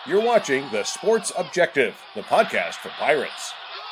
You're watching The Sports Objective, the podcast for Pirates.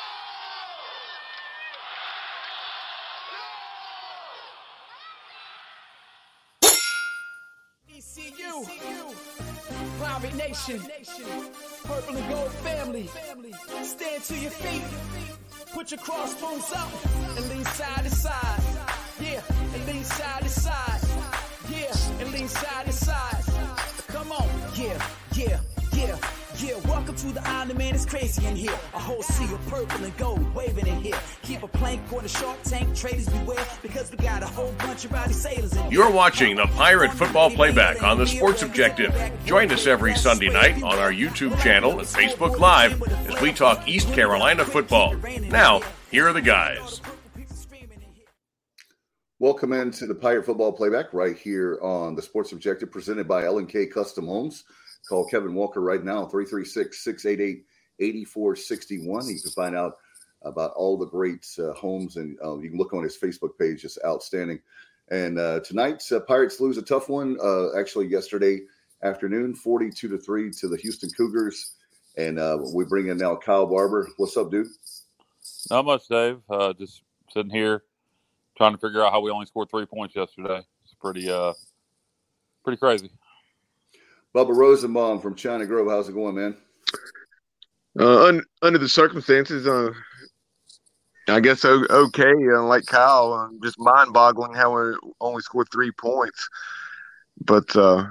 ECU, Pirate Nation, Purple and Gold family, stand to your feet, put your crossbones up, and lean side to side, yeah, and lean side to side, yeah, and lean side to side, come on, yeah. Welcome to the island, man, it's crazy in here. A whole sea of purple and gold waving in here. Keep a plank on the Shark Tank, traders beware, because we got a whole bunch of rowdy sailors in here. You're watching the Pirate Football Playback on The Sports Objective. Join us every Sunday night on our YouTube channel and Facebook Live as we talk East Carolina football. Now, here are the guys. Welcome into the Pirate Football Playback right here on The Sports Objective, presented by L&K Custom Homes. Call Kevin Walker right now, 336-688-8461. You can find out about all the great homes, and you can look on his Facebook page. Just outstanding. And tonight, Pirates lose a tough one. Actually, yesterday afternoon, 42-3 to the Houston Cougars. And we bring in now Kyle Barber. What's up, dude? Not much, Dave. Just sitting here trying to figure out how we only scored 3 points yesterday. It's pretty crazy. Bubba Rosenbaum from China Grove. How's it going, man? Under the circumstances, I guess okay. Like Kyle, just mind-boggling how we only scored 3 points. But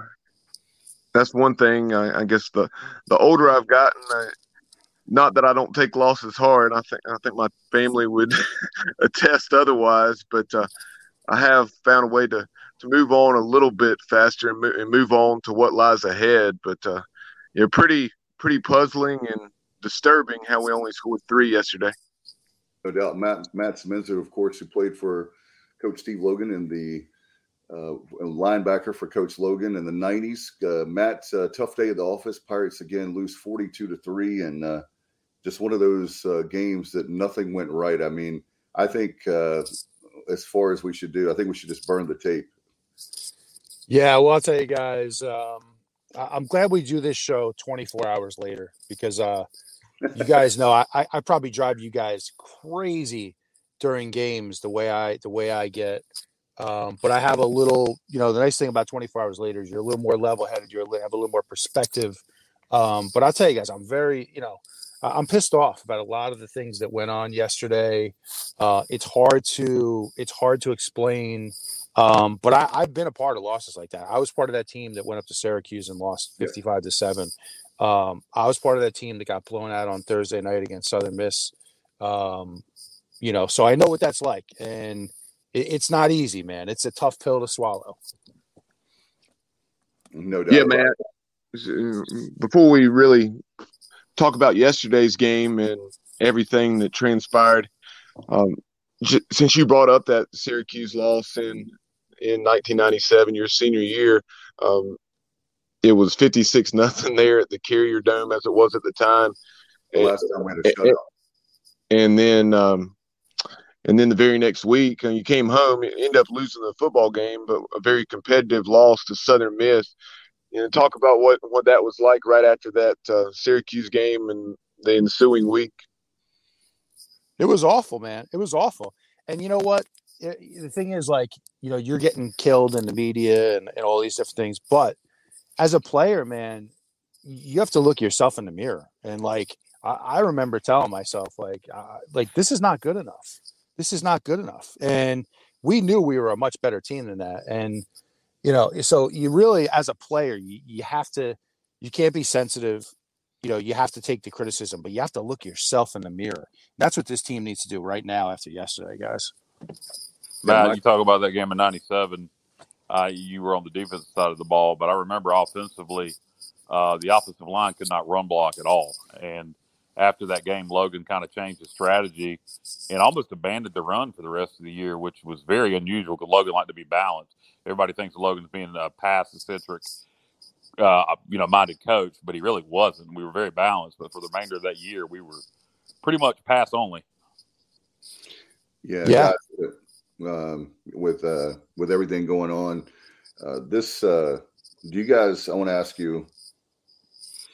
that's one thing. I guess the older I've gotten, not that I don't take losses hard. I think my family would attest otherwise. But I have found a way to move on a little bit faster and move on to what lies ahead. But pretty puzzling and disturbing how we only scored 3 yesterday. No doubt. Matt Smenzer, of course, who played for Coach Steve Logan and the linebacker for Coach Logan in the 90s. Matt, tough day at the office. Pirates again lose 42-3, and just one of those games that nothing went right. I mean, I think as far as we should do, I think we should just burn the tape. Yeah, well, I'll tell you guys, I'm glad we do this show 24 hours later, because you guys know I probably drive you guys crazy during games the way I get. But I have a little, the nice thing about 24 hours later is you're a little more level-headed. You have a little more perspective. But I'll tell you guys, I'm very, I'm pissed off about a lot of the things that went on yesterday. It's hard to explain. But I've been a part of losses like that. I was part of that team that went up to Syracuse and lost 55-7. I was part of that team that got blown out on Thursday night against Southern Miss. So I know what that's like, and it's not easy, man. It's a tough pill to swallow. No doubt. Yeah, man. Before we really talk about yesterday's game and everything that transpired, since you brought up that Syracuse loss in 1997, your senior year, it was 56-0 there at the Carrier Dome, as it was at the time. Last time we had a shutout. And then the very next week, you came home, you ended up losing the football game, but a very competitive loss to Southern Miss. Talk about what that was like right after that Syracuse game and the ensuing week. It was awful, man. It was awful. And you know what? The thing is, you're getting killed in the media and all these different things. But as a player, man, you have to look yourself in the mirror. And, I remember telling myself, this is not good enough. This is not good enough. And we knew we were a much better team than that. And, so you really, as a player, you can't be sensitive. You have to take the criticism, but you have to look yourself in the mirror. That's what this team needs to do right now after yesterday, guys. Matt, you talk about that game in 97. You were on the defensive side of the ball, but I remember offensively, the offensive line could not run block at all. And after that game, Logan kind of changed his strategy and almost abandoned the run for the rest of the year, which was very unusual because Logan liked to be balanced. Everybody thinks of Logan as being a pass-centric minded coach, but he really wasn't. We were very balanced, but for the remainder of that year, we were pretty much pass only. Yeah. With everything going on, do you guys? I want to ask you.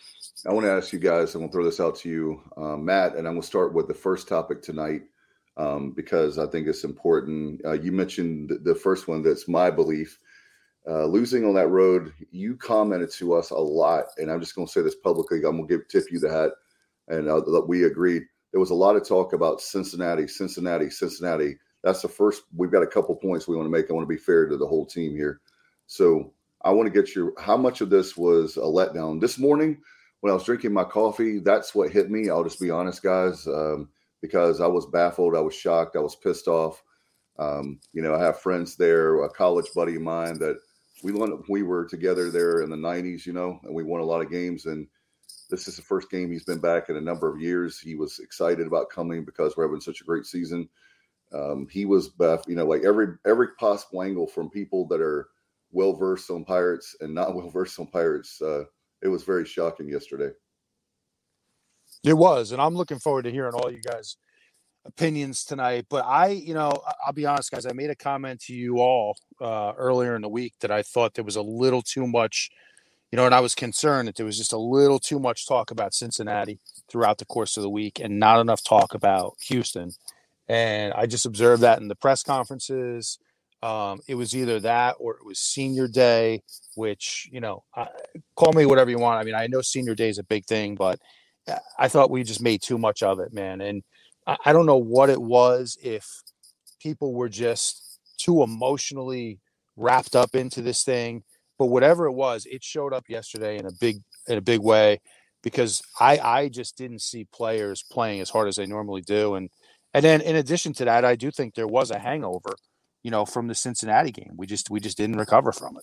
I want to ask you guys, I'm going to throw this out to you, Matt, and I'm going to start with the first topic tonight because I think it's important. You mentioned the first one that's my belief. Losing on that road, you commented to us a lot, and I'm just going to say this publicly. I'm going to tip you the hat, and we agreed. There was a lot of talk about Cincinnati. That's the first. We've got a couple points we want to make. I want to be fair to the whole team here. So I want to get how much of this was a letdown? This morning when I was drinking my coffee, that's what hit me. I'll just be honest, guys, because I was baffled. I was shocked. I was pissed off. I have friends there, a college buddy of mine that we were together there in the 90s, and we won a lot of games. And this is the first game he's been back in a number of years. He was excited about coming because we're having such a great season. He was, like every possible angle from people that are well-versed on Pirates and not well-versed on Pirates. It was very shocking yesterday. It was, and I'm looking forward to hearing all you guys' opinions tonight. But I'll be honest, guys, I made a comment to you all earlier in the week that I thought there was a little too much, and I was concerned that there was just a little too much talk about Cincinnati throughout the course of the week and not enough talk about Houston. And I just observed that in the press conferences. It was either that or it was senior day, which, call me whatever you want. I mean, I know senior day is a big thing, but I thought we just made too much of it, man. And I don't know what it was, if people were just too emotionally wrapped up into this thing, but whatever it was, it showed up yesterday in a big way, because I just didn't see players playing as hard as they normally do. And then in addition to that, I do think there was a hangover, from the Cincinnati game. We just didn't recover from it.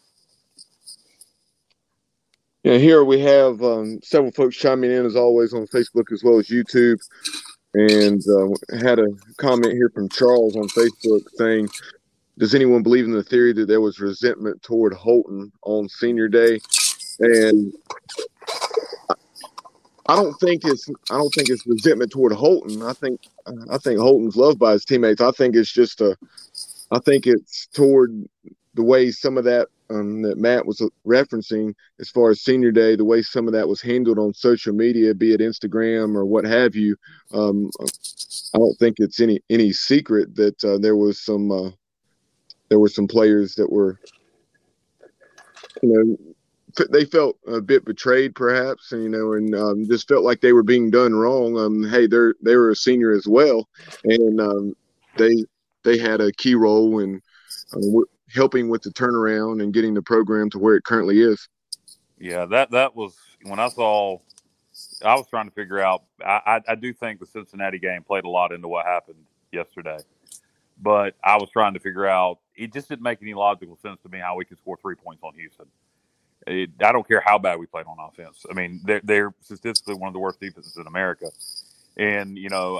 Yeah, here we have several folks chiming in, as always, on Facebook as well as YouTube. And had a comment here from Charles on Facebook saying, does anyone believe in the theory that there was resentment toward Holton on senior day? And I don't think it's resentment toward Holton. I think Holton's loved by his teammates. I think it's toward the way some of that that Matt was referencing as far as senior day, the way some of that was handled on social media, be it Instagram or what have you. I don't think it's any secret that there were some players that were, they felt a bit betrayed, perhaps, and just felt like they were being done wrong. Hey, they were a senior as well, and they had a key role in helping with the turnaround and getting the program to where it currently is. Yeah, that was when I was trying to figure out. I do think the Cincinnati game played a lot into what happened yesterday, but I was trying to figure out. It just didn't make any logical sense to me how we could score 3 points on Houston. I don't care how bad we played on offense. I mean, they're statistically one of the worst defenses in America, and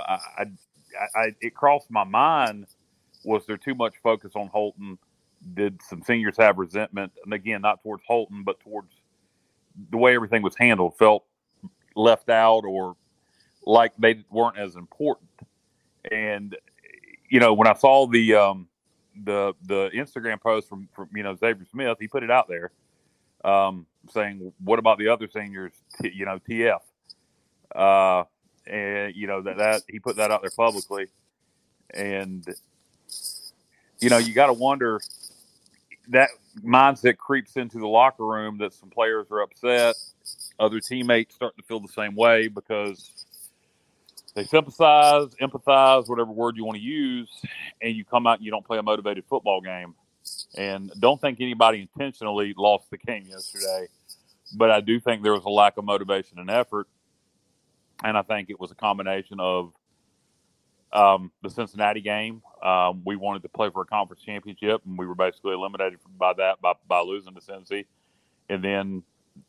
it crossed my mind: was there too much focus on Holton? Did some seniors have resentment? And again, not towards Holton, but towards the way everything was handled, felt left out or like they weren't as important. And, when I saw the Instagram post from Xavier Smith, he put it out there saying, what about the other seniors, TF? And, that he put that out there publicly. And, you got to wonder, that mindset creeps into the locker room that some players are upset. Other teammates starting to feel the same way because they sympathize, empathize, whatever word you want to use, and you come out and you don't play a motivated football game. And don't think anybody intentionally lost the game yesterday, but I do think there was a lack of motivation and effort. And I think it was a combination of the Cincinnati game. We wanted to play for a conference championship, and we were basically eliminated by that by losing to Cincy. And then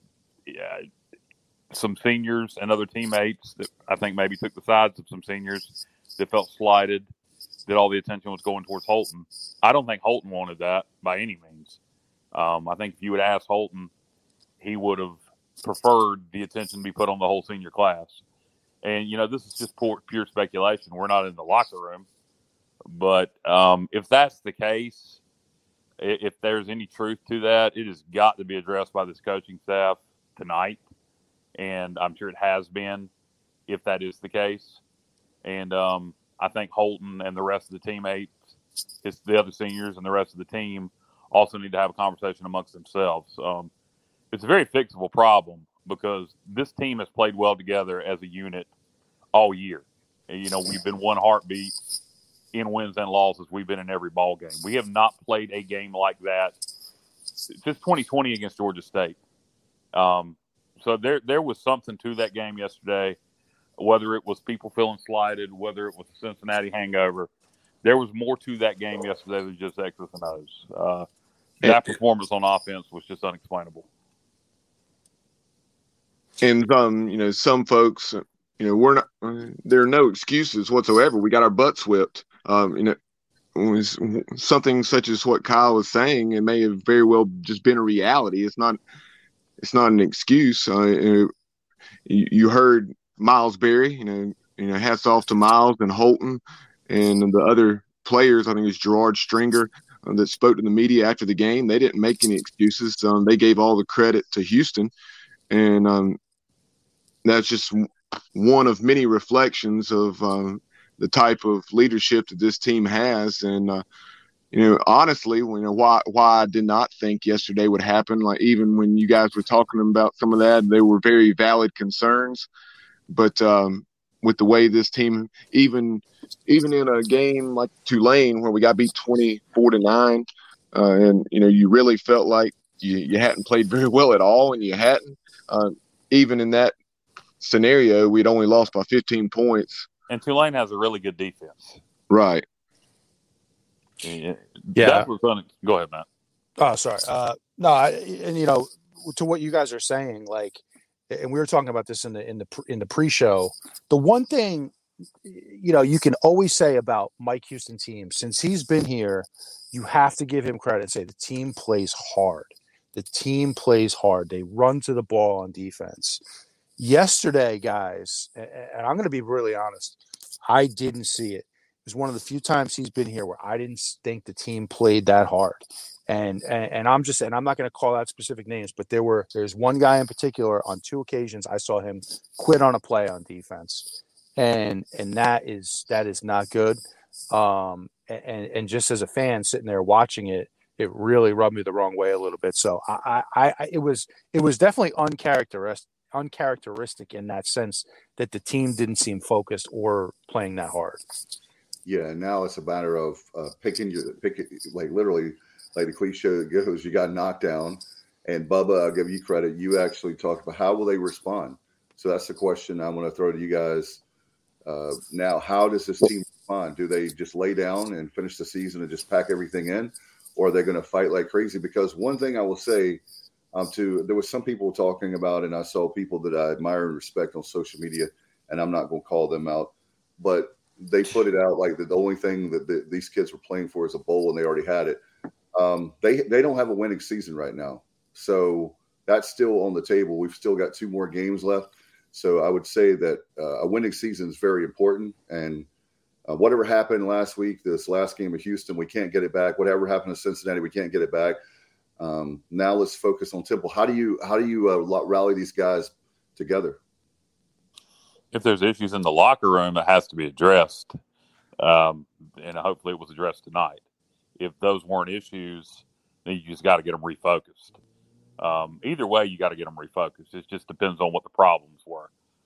some seniors and other teammates that I think maybe took the sides of some seniors that felt slighted, that all the attention was going towards Holton. I don't think Holton wanted that by any means. I think if you would ask Holton, he would have preferred the attention to be put on the whole senior class. And, this is just pure speculation. We're not in the locker room. But if that's the case, if there's any truth to that, it has got to be addressed by this coaching staff tonight. and I'm sure it has been, if that is the case. And I think Holton and the rest of the teammates, the other seniors and the rest of the team, also need to have a conversation amongst themselves. It's a very fixable problem because this team has played well together as a unit all year. And, we've been one heartbeat in wins and losses. We've been in every ball game. We have not played a game like that since 2020 against Georgia State. So there was something to that game yesterday, whether it was people feeling slighted, whether it was a Cincinnati hangover. There was more to that game yesterday than just X's and O's. That performance on offense was just unexplainable. And some folks, we're not. There are no excuses whatsoever. We got our butts whipped. Something such as what Kyle was saying, it may have very well just been a reality. It's not an excuse. You heard Miles Berry. Hats off to Miles and Holton and the other players. I think it was Gerard Stringer that spoke to the media after the game. They didn't make any excuses. They gave all the credit to Houston, and that's just one of many reflections of the type of leadership that this team has. And honestly, why I did not think yesterday would happen. Like, even when you guys were talking about some of that, they were very valid concerns. But with the way this team, even in a game like Tulane where we got beat 24-9, and you really felt like you hadn't played very well at all, and you hadn't. Even in that scenario, we'd only lost by 15 points. And Tulane has a really good defense. Right. Yeah. That was fun. Go ahead, Matt. Oh, sorry. To what you guys are saying, and we were talking about this in the pre-show. The one thing, you can always say about Mike Houston team, since he's been here, you have to give him credit and say the team plays hard. The team plays hard. They run to the ball on defense. Yesterday, guys, and I'm going to be really honest, I didn't see it. It was one of the few times he's been here where I didn't think the team played that hard. And I'm not going to call out specific names, but there's one guy in particular on 2 occasions I saw him quit on a play on defense. And that is not good. And just as a fan sitting there watching it, it really rubbed me the wrong way a little bit. So it was definitely uncharacteristic in that sense that the team didn't seem focused or playing that hard. Yeah, now it's a matter of picking literally, like the cliche goes, you got knocked down. And Bubba, I'll give you credit. You actually talked about how will they respond. So that's the question I want to throw to you guys now. How does this team respond? Do they just lay down and finish the season and just pack everything in? Or are they going to fight like crazy? Because one thing I will say, there was some people talking about, and I saw people that I admire and respect on social media, and I'm not going to call them out, but they put it out like the only thing that these kids were playing for is a bowl, and they already had it. They don't have a winning season right now, so that's still on the table. We've still got 2 more games left, so I would say that a winning season is very important. And whatever happened last week, this last game of Houston, we can't get it back. Whatever happened to Cincinnati, we can't get it back. Now let's focus on Temple. How do you rally these guys together? If there's issues in the locker room, it has to be addressed, and hopefully it was addressed tonight. If those weren't issues, then you just got to get them refocused. Either way, you got to get them refocused. It just depends on what the problems were.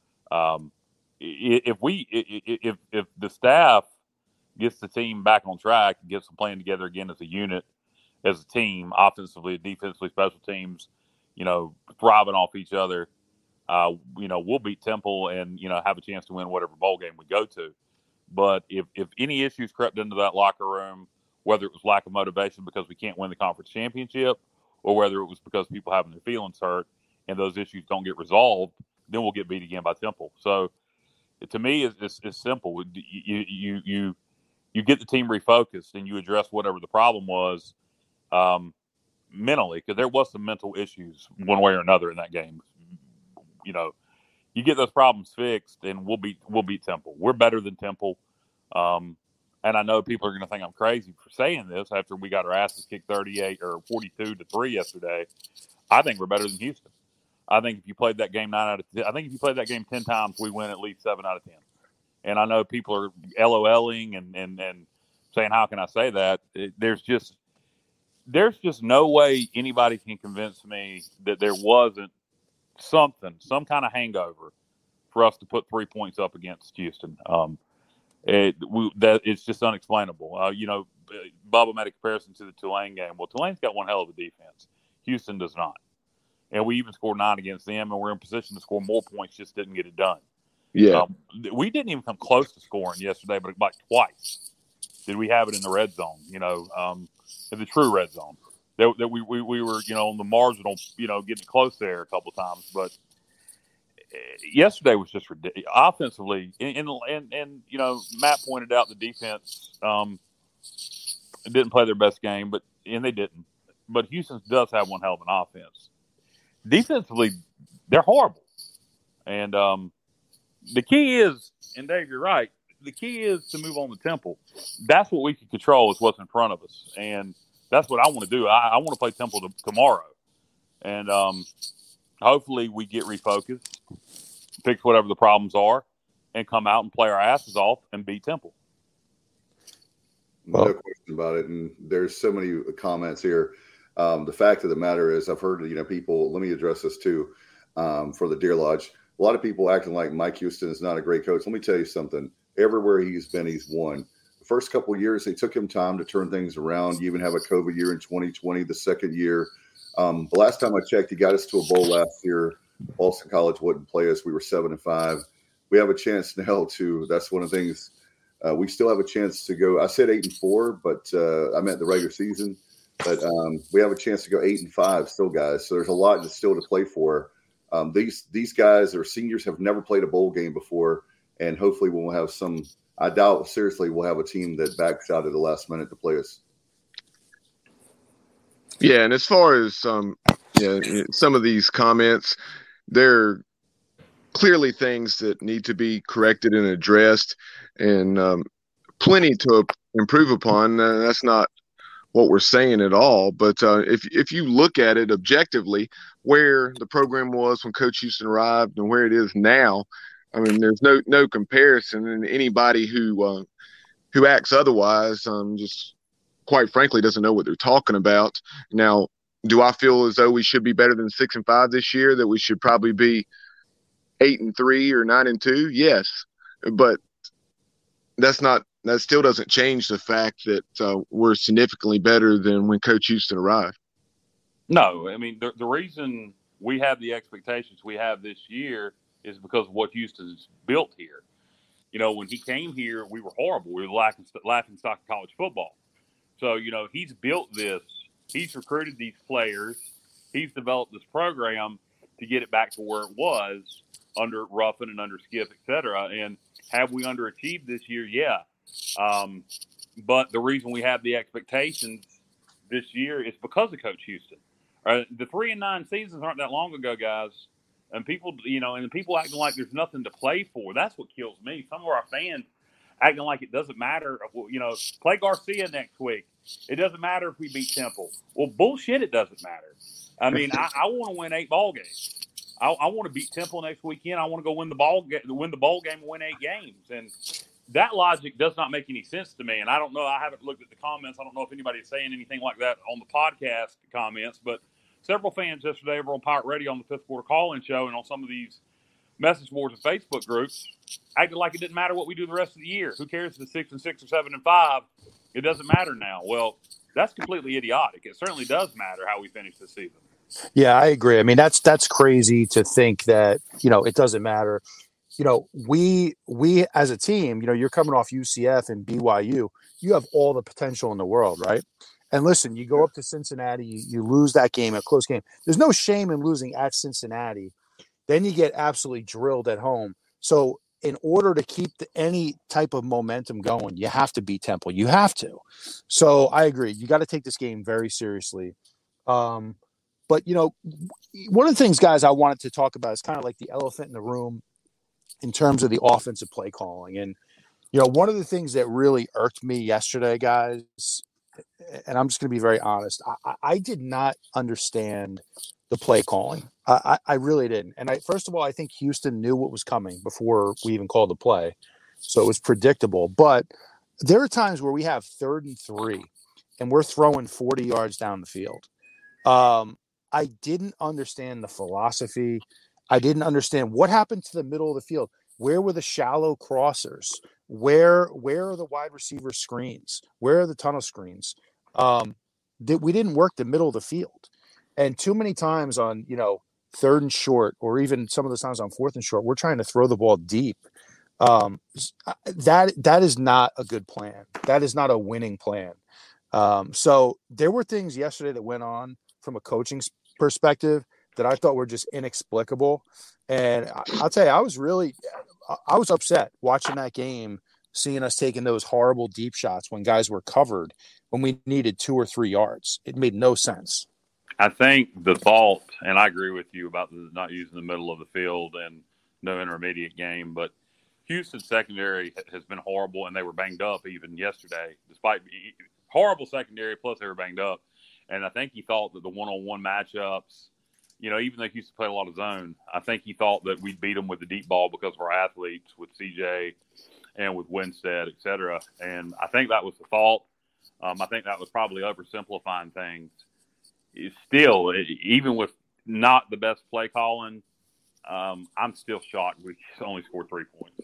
If the staff gets the team back on track and gets them playing together again as a unit, as a team, offensively, defensively, special teams, thriving off each other, we'll beat Temple and, have a chance to win whatever bowl game we go to. But if any issues crept into that locker room, whether it was lack of motivation because we can't win the conference championship, or whether it was because people having their feelings hurt and those issues don't get resolved, then we'll get beat again by Temple. So to me, it's simple. You get the team refocused and you address whatever the problem was mentally, because there was some mental issues one way or another in that game. You get those problems fixed, and we'll beat Temple. We're better than Temple, and I know people are going to think I'm crazy for saying this after we got our asses kicked 38 or 42-3 yesterday. I think we're better than Houston. I think if you played that game 9 out of 10, I think if you played that game 10 times, we win at least 7 out of 10. And I know people are LOLing and saying, how can I say that? There's just no way anybody can convince me that there wasn't some kind of hangover for us to put 3 points up against Houston. It's just unexplainable. Bubba made a comparison to the Tulane game. Well, Tulane's got one hell of a defense. Houston does not. And we even scored 9 against them, and we're in position to score more points, just didn't get it done. Yeah. We didn't even come close to scoring yesterday, but like twice did we have it in the red zone, in the true red zone. That we were, on the marginal, getting close there a couple of times. But yesterday was just ridiculous. Offensively, and Matt pointed out the defense didn't play their best game, and they didn't. But Houston does have one hell of an offense. Defensively, they're horrible. And the key is, and Dave, you're right, the key is to move on to Temple. That's what we can control is what's in front of us. And that's what I want to do. I want to play Temple tomorrow. And hopefully we get refocused, fix whatever the problems are, and come out and play our asses off and beat Temple. No question about it. And there's so many comments here. The fact of the matter is I've heard, people, let me address this too, for the Deer Lodge. A lot of people acting like Mike Houston is not a great coach. Let me tell you something. Everywhere he's been, he's won. The first couple of years, it took him time to turn things around. You even have a COVID year in 2020, the second year. The last time I checked, he got us to a bowl last year. Boston College wouldn't play us. We were 7-5. We have a chance now to, that's one of the things, we still have a chance to go. I said 8-4, but I meant the regular season. But we have a chance to go 8-5 still, guys. So there's a lot still to play for. These guys or seniors have never played a bowl game before, and hopefully we'll have some. I doubt seriously we'll have a team that backs out at the last minute to play us. Yeah, and as far as some of these comments, they're clearly things that need to be corrected and addressed, and plenty to improve upon. That's not what we're saying at all. But if you look at it objectively, where the program was when Coach Houston arrived and where it is now, I mean, there's no comparison. And anybody who acts otherwise, just quite frankly, doesn't know what they're talking about. Now, do I feel as though we should be better than 6-5 this year? That we should probably be 8-3 or 9-2? Yes, but that still doesn't change the fact that we're significantly better than when Coach Houston arrived. No, I mean, the reason we have the expectations we have this year is because of what Houston's built here. When he came here, we were horrible. We were lacking stock of college football. So, he's built this. He's recruited these players. He's developed this program to get it back to where it was under Ruffin and under Skip, et cetera. And have we underachieved this year? Yeah. But the reason we have the expectations this year is because of Coach Houston. The 3-9 seasons aren't that long ago, guys. And people, and people acting like there's nothing to play for. That's what kills me. Some of our fans acting like it doesn't matter. Play Garcia next week. It doesn't matter if we beat Temple. Well, bullshit, it doesn't matter. I mean, I want to win 8 ball games. I want to beat Temple next weekend. I want to go win the bowl game and win 8 games. And that logic does not make any sense to me. And I don't know. I haven't looked at the comments. I don't know if anybody's saying anything like that on the podcast comments. But several fans yesterday over on Pirate Radio on the Fifth Quarter Call-In Show and on some of these message boards and Facebook groups acted like it didn't matter what we do the rest of the year. Who cares if it's 6-6 or 7-5? It doesn't matter now. Well, that's completely idiotic. It certainly does matter how we finish this season. Yeah, I agree. I mean, that's crazy to think that, it doesn't matter. We as a team, you're coming off UCF and BYU. You have all the potential in the world, right? And listen, you go up to Cincinnati, you lose that game, a close game. There's no shame in losing at Cincinnati. Then you get absolutely drilled at home. So in order to keep any type of momentum going, you have to beat Temple. You have to. So I agree. You got to take this game very seriously. But, one of the things, guys, I wanted to talk about is kind of like the elephant in the room in terms of the offensive play calling. And, one of the things that really irked me yesterday, guys, and I'm just going to be very honest, I did not understand the play calling. I really didn't. And first of all, I think Houston knew what was coming before we even called the play. So it was predictable. But there are times where we have 3rd and 3 and we're throwing 40 yards down the field. I didn't understand the philosophy. I didn't understand what happened to the middle of the field. Where were the shallow crossers? Where are the wide receiver screens? Where are the tunnel screens? We didn't work the middle of the field. And too many times on, 3rd and short, or even some of the times on 4th and short, we're trying to throw the ball deep. That is not a good plan. That is not a winning plan. So there were things yesterday that went on from a coaching perspective that I thought were just inexplicable. And I'll tell you, I was upset watching that game, seeing us taking those horrible deep shots when guys were covered, when we needed 2 or 3 yards. It made no sense. I think the thought, and I agree with you about not using the middle of the field and no intermediate game, but Houston's secondary has been horrible, and they were banged up even yesterday, despite horrible secondary, plus they were banged up. And I think he thought that the one-on-one matchups, even though Houston played a lot of zone, I think he thought that we'd beat them with the deep ball because of our athletes, with CJ and with Winstead, et cetera. And I think that was the fault. I think that was probably oversimplifying things. Still, even with not the best play calling, I'm still shocked we only scored 3 points.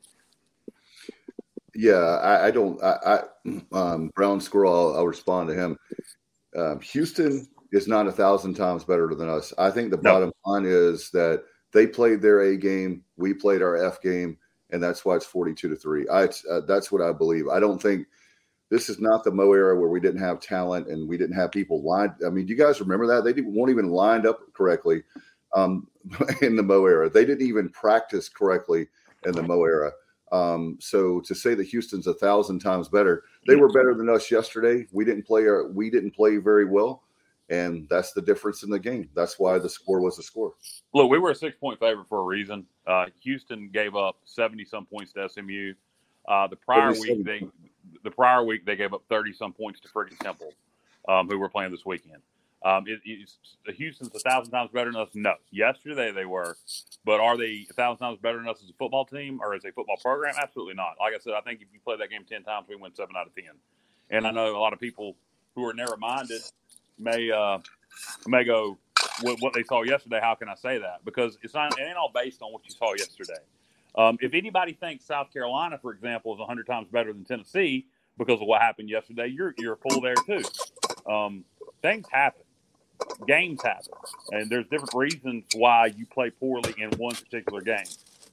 Yeah, Brown Squirrel, I'll respond to him. Houston is not 1,000 times better than us. I think the bottom line is that they played their A game, we played our F game, and that's why it's 42-3. That's what I believe. I don't think this is not the Mo era where we didn't have talent and we didn't have people lined. I mean, do you guys remember that? They weren't even lined up correctly in the Mo era. They didn't even practice correctly in the Mo era. So to say that Houston's 1,000 times better, they were better than us yesterday. We didn't play very well, and that's the difference in the game. That's why the score was the score. Look, we were a 6-point favorite for a reason. Houston gave up 70-some points to SMU. The prior week they gave up 30-some points to friggin' Temple, who were playing this weekend. Houston's 1,000 times better than us? No. Yesterday they were, but are they 1,000 times better than us as a football team or as a football program? Absolutely not. Like I said, I think if you play that game 10 times, we win 7 out of 10. And I know a lot of people who are narrow-minded may go, what they saw yesterday, how can I say that? Because it ain't all based on what you saw yesterday. If anybody thinks South Carolina, for example, is 100 times better than Tennessee because of what happened yesterday, you're a fool there too. Things happen. Games happen. And there's different reasons why you play poorly in one particular game.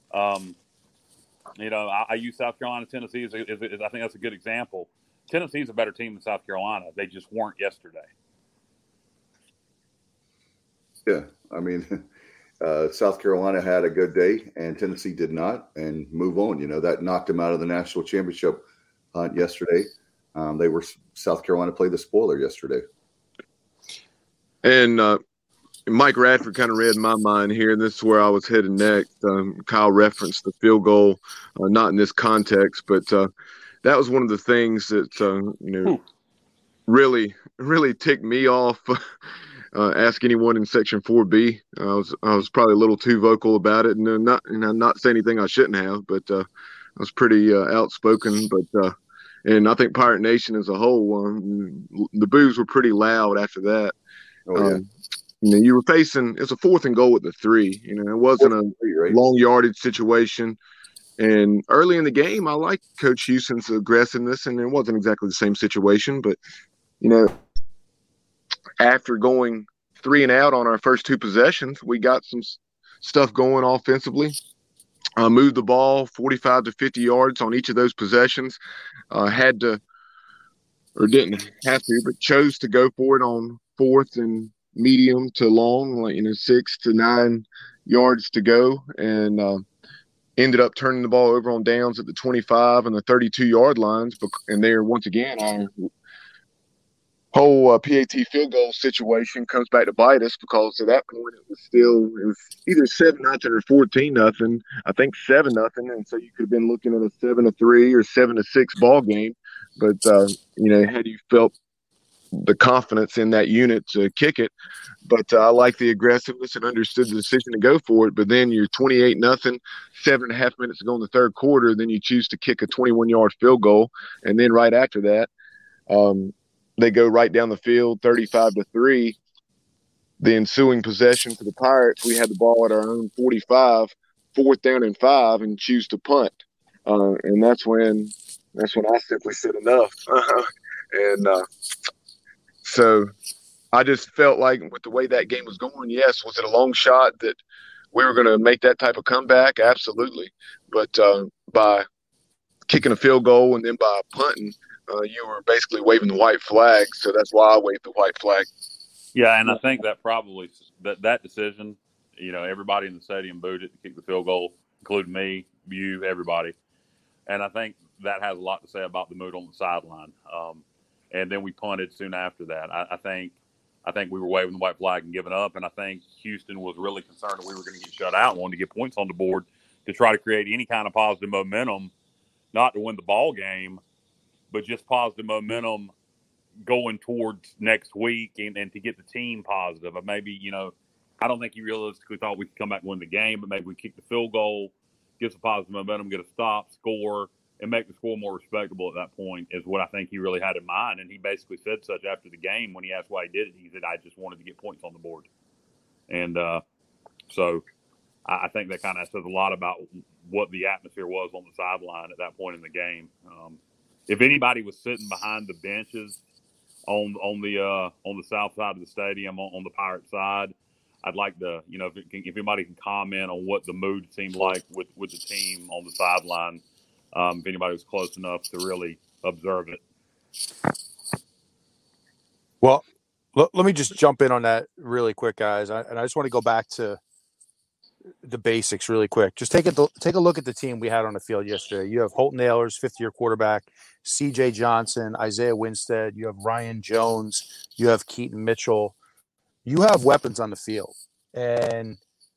I use South Carolina, Tennessee I think that's a good example. Tennessee's a better team than South Carolina. They just weren't yesterday. Yeah, I mean, South Carolina had a good day, and Tennessee did not, and move on. That knocked them out of the national championship hunt yesterday. South Carolina played the spoiler yesterday. And Mike Radford kind of read my mind here, and this is where I was headed next. Kyle referenced the field goal, not in this context, but that was one of the things that really, really ticked me off. Ask anyone in Section 4B. I was probably a little too vocal about it, and not say anything I shouldn't have, but I was pretty outspoken. But and I think Pirate Nation as a whole, the boos were pretty loud after that. Oh, yeah. You were facing it's a 4th and goal at the 3. It wasn't a long yardage situation. And early in the game, I liked Coach Houston's aggressiveness, and it wasn't exactly the same situation, but after going 3 and out on our first 2 possessions, we got some stuff going offensively. Moved the ball 45 to 50 yards on each of those possessions. Didn't have to, but chose to go for it on 4th and medium to long, 6 to 9 yards to go, and ended up turning the ball over on downs at the 25 and the 32-yard lines. And there, once again, our whole PAT field goal situation comes back to bite us, because at that point it was either 7-0 or 14-0. I think 7-0, and so you could have been looking at a 7-3 or 7-6 ball game. But had you felt the confidence in that unit to kick it. But I like the aggressiveness and understood the decision to go for it. But then you're 28-0, 7.5 minutes to go in the third quarter. Then you choose to kick a 21-yard field goal. And then right after that, they go right down the field, 35-3. The ensuing possession for the Pirates, we had the ball at our own 45, 4th down and 5, and choose to punt. And that's when I simply said enough. So I just felt like with the way that game was going, yes, was it a long shot that we were going to make that type of comeback? Absolutely. But by kicking a field goal and then by punting, you were basically waving the white flag. So that's why I waved the white flag. Yeah, and I think that probably that decision, everybody in the stadium booed it to kick the field goal, including me, you, everybody. And I think that has a lot to say about the mood on the sideline. And then we punted soon after that. I think we were waving the white flag and giving up, and I think Houston was really concerned that we were going to get shut out and wanted to get points on the board to try to create any kind of positive momentum, not to win the ball game, but just positive momentum going towards next week and to get the team positive. But maybe, I don't think he realistically thought we could come back and win the game, but maybe we kick the field goal, get some positive momentum, get a stop, score, and make the score more respectable at that point is what I think he really had in mind. And he basically said such after the game when he asked why he did it. He said, I just wanted to get points on the board. And so I think that kind of says a lot about what the atmosphere was on the sideline at that point in the game. If anybody was sitting behind the benches on the south side of the stadium on the Pirate side, I'd like to, if anybody can comment on what the mood seemed like with the team on the sideline. If anybody was close enough to really observe it. Well, let me just jump in on that really quick, guys. I just want to go back to the basics really quick. Just take a look at the team we had on the field yesterday. You have Holton Ahlers, fifth-year quarterback, C.J. Johnson, Isaiah Winstead. You have Ryan Jones. You have Keaton Mitchell. You have weapons on the field. And,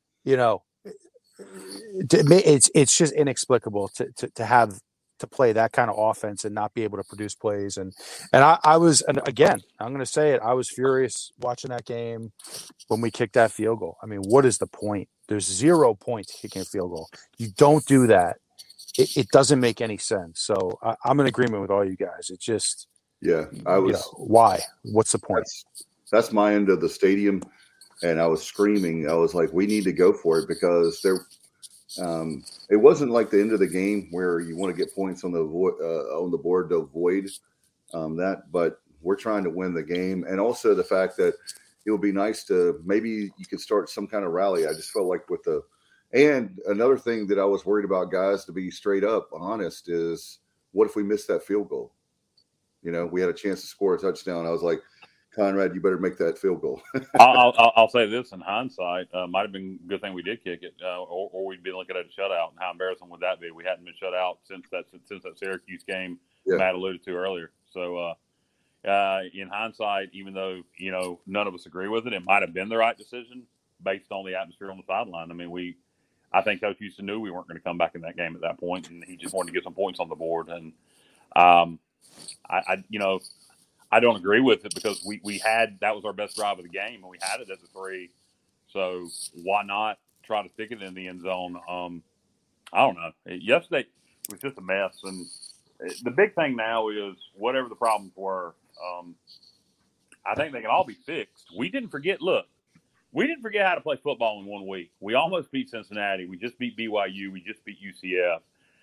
it's just inexplicable to have to play that kind of offense and not be able to produce plays. And again, I'm going to say it. I was furious watching that game when we kicked that field goal. I mean, what is the point? There's 0 points kicking a field goal. You don't do that. It doesn't make any sense. So I'm in agreement with all you guys. It just, why? What's the point? That's my end of the stadium. And I was screaming. I was like, we need to go for it because it wasn't like the end of the game where you want to get points on the board to avoid that, but we're trying to win the game. And also the fact that it would be nice to maybe you could start some kind of rally. I just felt like and another thing that I was worried about, guys, to be straight up honest, is what if we missed that field goal? We had a chance to score a touchdown. I was like, Conrad, you better make that field goal. I'll say this in hindsight, might have been a good thing we did kick it, or we'd be looking at a shutout. And how embarrassing would that be? We hadn't been shut out since that Syracuse game Matt alluded to earlier. So in hindsight, even though none of us agree with it, it might have been the right decision based on the atmosphere on the sideline. I mean, I think Coach Houston knew we weren't going to come back in that game at that point, and he just wanted to get some points on the board. And I don't agree with it because that was our best drive of the game, and we had it as a 3. So why not try to stick it in the end zone? I don't know. Yesterday was just a mess, and the big thing now is whatever the problems were, I think they can all be fixed. We didn't forget how to play football in 1 week. We almost beat Cincinnati. We just beat BYU. We just beat UCF.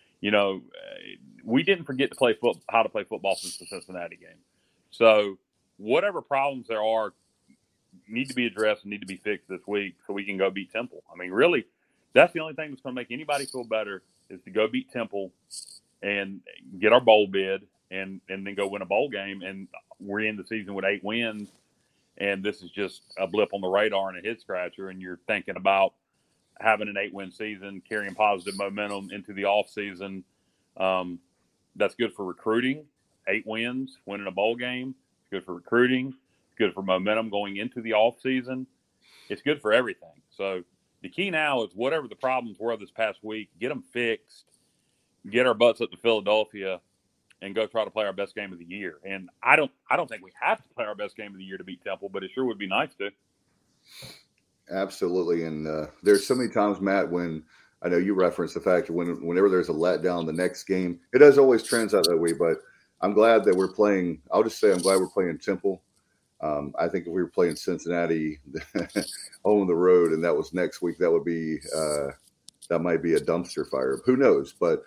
We didn't forget to how to play football since the Cincinnati game. So whatever problems there are need to be addressed and need to be fixed this week so we can go beat Temple. I mean, really, that's the only thing that's going to make anybody feel better is to go beat Temple and get our bowl bid and then go win a bowl game. And we're in the season with 8 wins, and this is just a blip on the radar and a head scratcher, and you're thinking about having an 8-win season, carrying positive momentum into the offseason. That's good for recruiting. 8 wins, winning a bowl game. It's good for recruiting. It's good for momentum going into the offseason. It's good for everything. So the key now is whatever the problems were this past week, get them fixed, get our butts up to Philadelphia, and go try to play our best game of the year. And I don't think we have to play our best game of the year to beat Temple, but it sure would be nice to. Absolutely. And there's so many times, Matt, when I know you referenced the fact that whenever there's a letdown the next game, it does always trends out that way. But I'm glad that we're playing. I'll just say I'm glad we're playing Temple. I think if we were playing Cincinnati on the road and that was next week, that would be that might be a dumpster fire. Who knows? But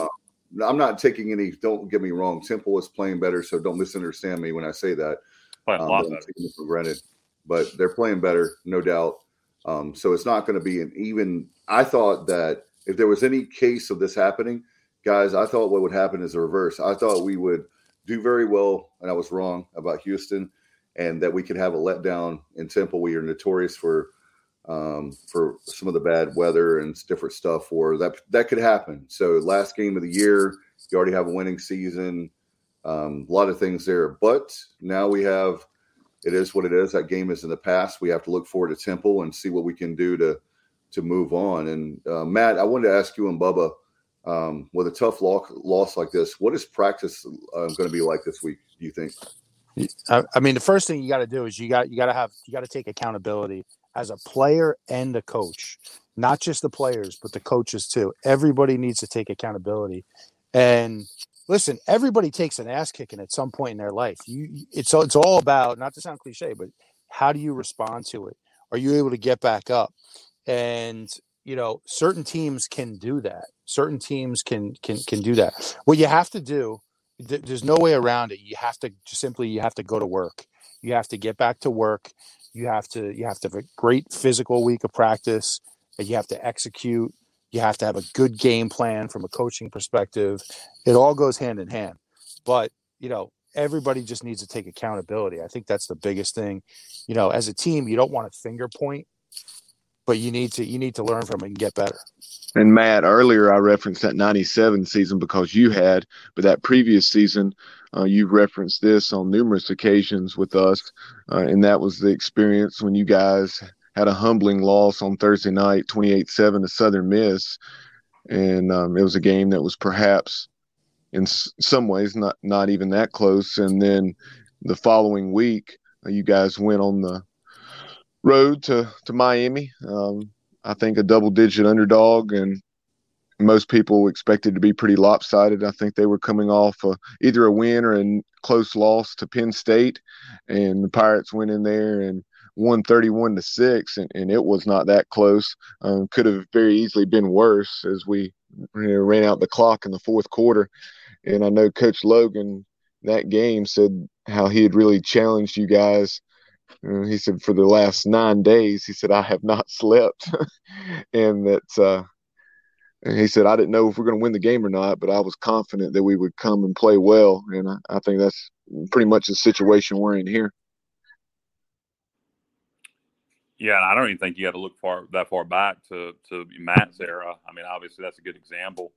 I'm not taking any. Don't get me wrong. Temple is playing better, so don't misunderstand me when I say that. Playing a lot better. I'm taking it for granted, but they're playing better, no doubt. So it's not going to be an even. I thought that if there was any case of this happening, guys, I thought what would happen is the reverse. I thought we would do very well, and I was wrong about Houston, and that we could have a letdown in Temple. We are notorious for some of the bad weather and different stuff, or that could happen. So last game of the year, you already have a winning season, a lot of things there. But now we have, it is what it is. That game is in the past. We have to look forward to Temple and see what we can do to move on. And Matt, I wanted to ask you and Bubba, with a tough loss like this, what is practice going to be like this week, do you think? I mean, the first thing you got to do is you got to take accountability as a player and a coach, not just the players, but the coaches too. Everybody needs to take accountability. And listen, everybody takes an ass kicking at some point in their life. It's all about, not to sound cliche, but how do you respond to it? Are you able to get back up? And certain teams can do that. Certain teams can do that. What you have to do, there's no way around it. You have to go to work. You have to get back to work. You have to have a great physical week of practice, and you have to execute. You have to have a good game plan from a coaching perspective. It all goes hand in hand. But, everybody just needs to take accountability. I think that's the biggest thing. As a team, you don't want to finger point, but you need to learn from it and get better. And Matt, earlier I referenced that 97 season because you had, but that previous season, you referenced this on numerous occasions with us, and that was the experience when you guys had a humbling loss on Thursday night, 28-7 to Southern Miss, and it was a game that was perhaps in some ways not even that close. And then the following week, you guys went on the road to Miami. I think a double-digit underdog, and most people expected to be pretty lopsided. I think they were coming off either a win or a close loss to Penn State, and the Pirates went in there and won 31-6, and it was not that close. Could have very easily been worse as we ran out the clock in the fourth quarter. And I know Coach Logan that game said how he had really challenged you guys. He said for the last 9 days, he said, I have not slept. And that he said, I didn't know if we're going to win the game or not, but I was confident that we would come and play well. And I think that's pretty much the situation we're in here. Yeah, and I don't even think you got to look that far back to Matt's era. I mean, obviously that's a good example.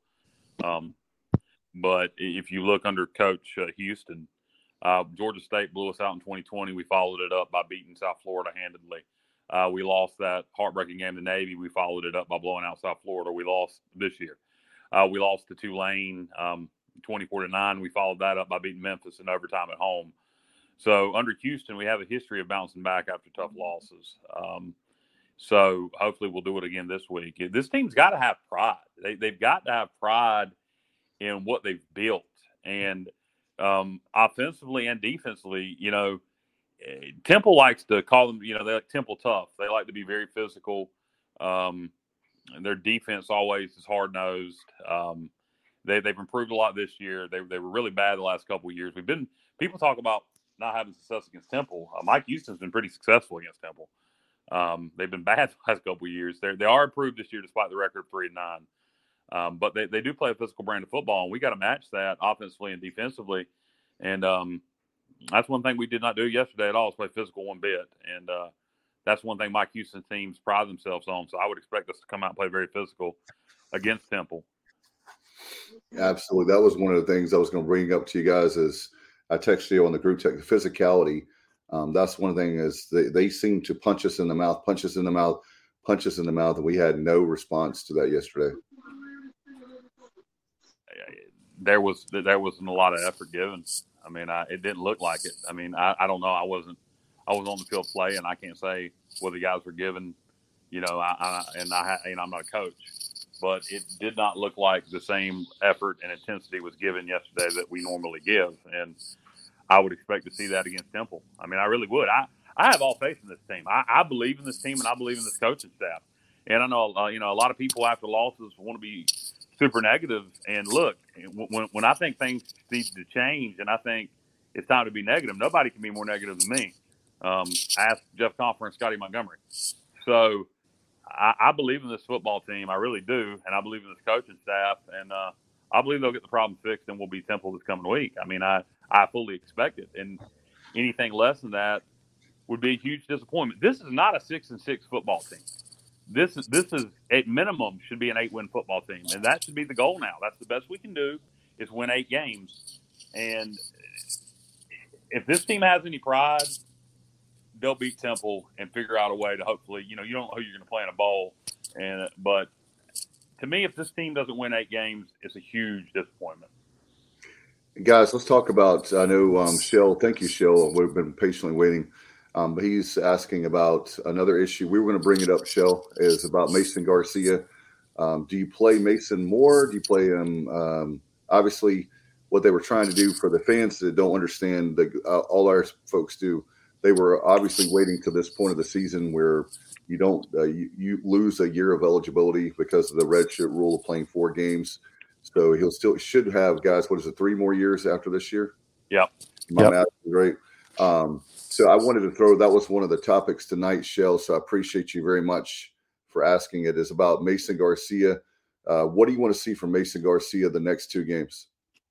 But if you look under Coach Houston, Georgia State blew us out in 2020. We followed it up by beating South Florida handedly. We lost that heartbreaking game to Navy. We followed it up by blowing out South Florida. We lost this year. We lost to Tulane 24-9. We followed that up by beating Memphis in overtime at home. So under Houston, we have a history of bouncing back after tough losses. So hopefully we'll do it again this week. This team's got to have pride. They've got to have pride in what they've built. And offensively and defensively, Temple likes to call them, they like Temple tough. They like to be very physical. Their defense always is hard-nosed. They've improved a lot this year. They were really bad the last couple of years. People talk about not having success against Temple. Mike Houston's been pretty successful against Temple. They've been bad the last couple of years. They are improved this year despite the record of 3-9. But they do play a physical brand of football, and we got to match that offensively and defensively. And that's one thing we did not do yesterday at all, is play physical one bit. And that's one thing Mike Houston's teams pride themselves on. So I would expect us to come out and play very physical against Temple. Absolutely. That was one of the things I was going to bring up to you guys as I texted you on the group text, the physicality. That's one thing is they seem to punch us in the mouth, and we had no response to that yesterday. wasn't a lot of effort given. I mean, it didn't look like it. I mean, I don't know. I wasn't on the field playing. I can't say whether the guys were given. I'm not a coach, but it did not look like the same effort and intensity was given yesterday that we normally give. And I would expect to see that against Temple. I mean, I really would. I have all faith in this team. I believe in this team, and I believe in this coaching staff. And I know, a lot of people after losses want to be super negative. And look, when I think things need to change and I think it's time to be negative, nobody can be more negative than me. Ask Jeff Compher and Scotty Montgomery. So I believe in this football team. I really do. And I believe in this coaching staff. And I believe they'll get the problem fixed and we'll beat Temple this coming week. I mean, I fully expect it. And anything less than that would be a huge disappointment. This is not a 6-6 football team. This is at minimum should be an 8-win football team, and that should be the goal now. That's the best we can do is win 8 games. And if this team has any pride, they'll beat Temple and figure out a way to hopefully, you don't know who you're going to play in a bowl. But to me, if this team doesn't win 8 games, it's a huge disappointment. Guys, let's talk about, I know Shell, thank you, Shell. We've been patiently waiting. But he's asking about another issue. We were going to bring it up, Shell, is about Mason Garcia. Do you play Mason more? Do you play him? Obviously, what they were trying to do for the fans that don't understand, all our folks do, they were obviously waiting to this point of the season where you don't you lose a year of eligibility because of the redshirt rule of playing 4 games. So he'll still should have, guys, 3 more years after this year? Yep. My math is right. So I wanted to that was one of the topics tonight, Shell. So I appreciate you very much for asking it. Is about Mason Garcia. What do you want to see from Mason Garcia the next 2 games?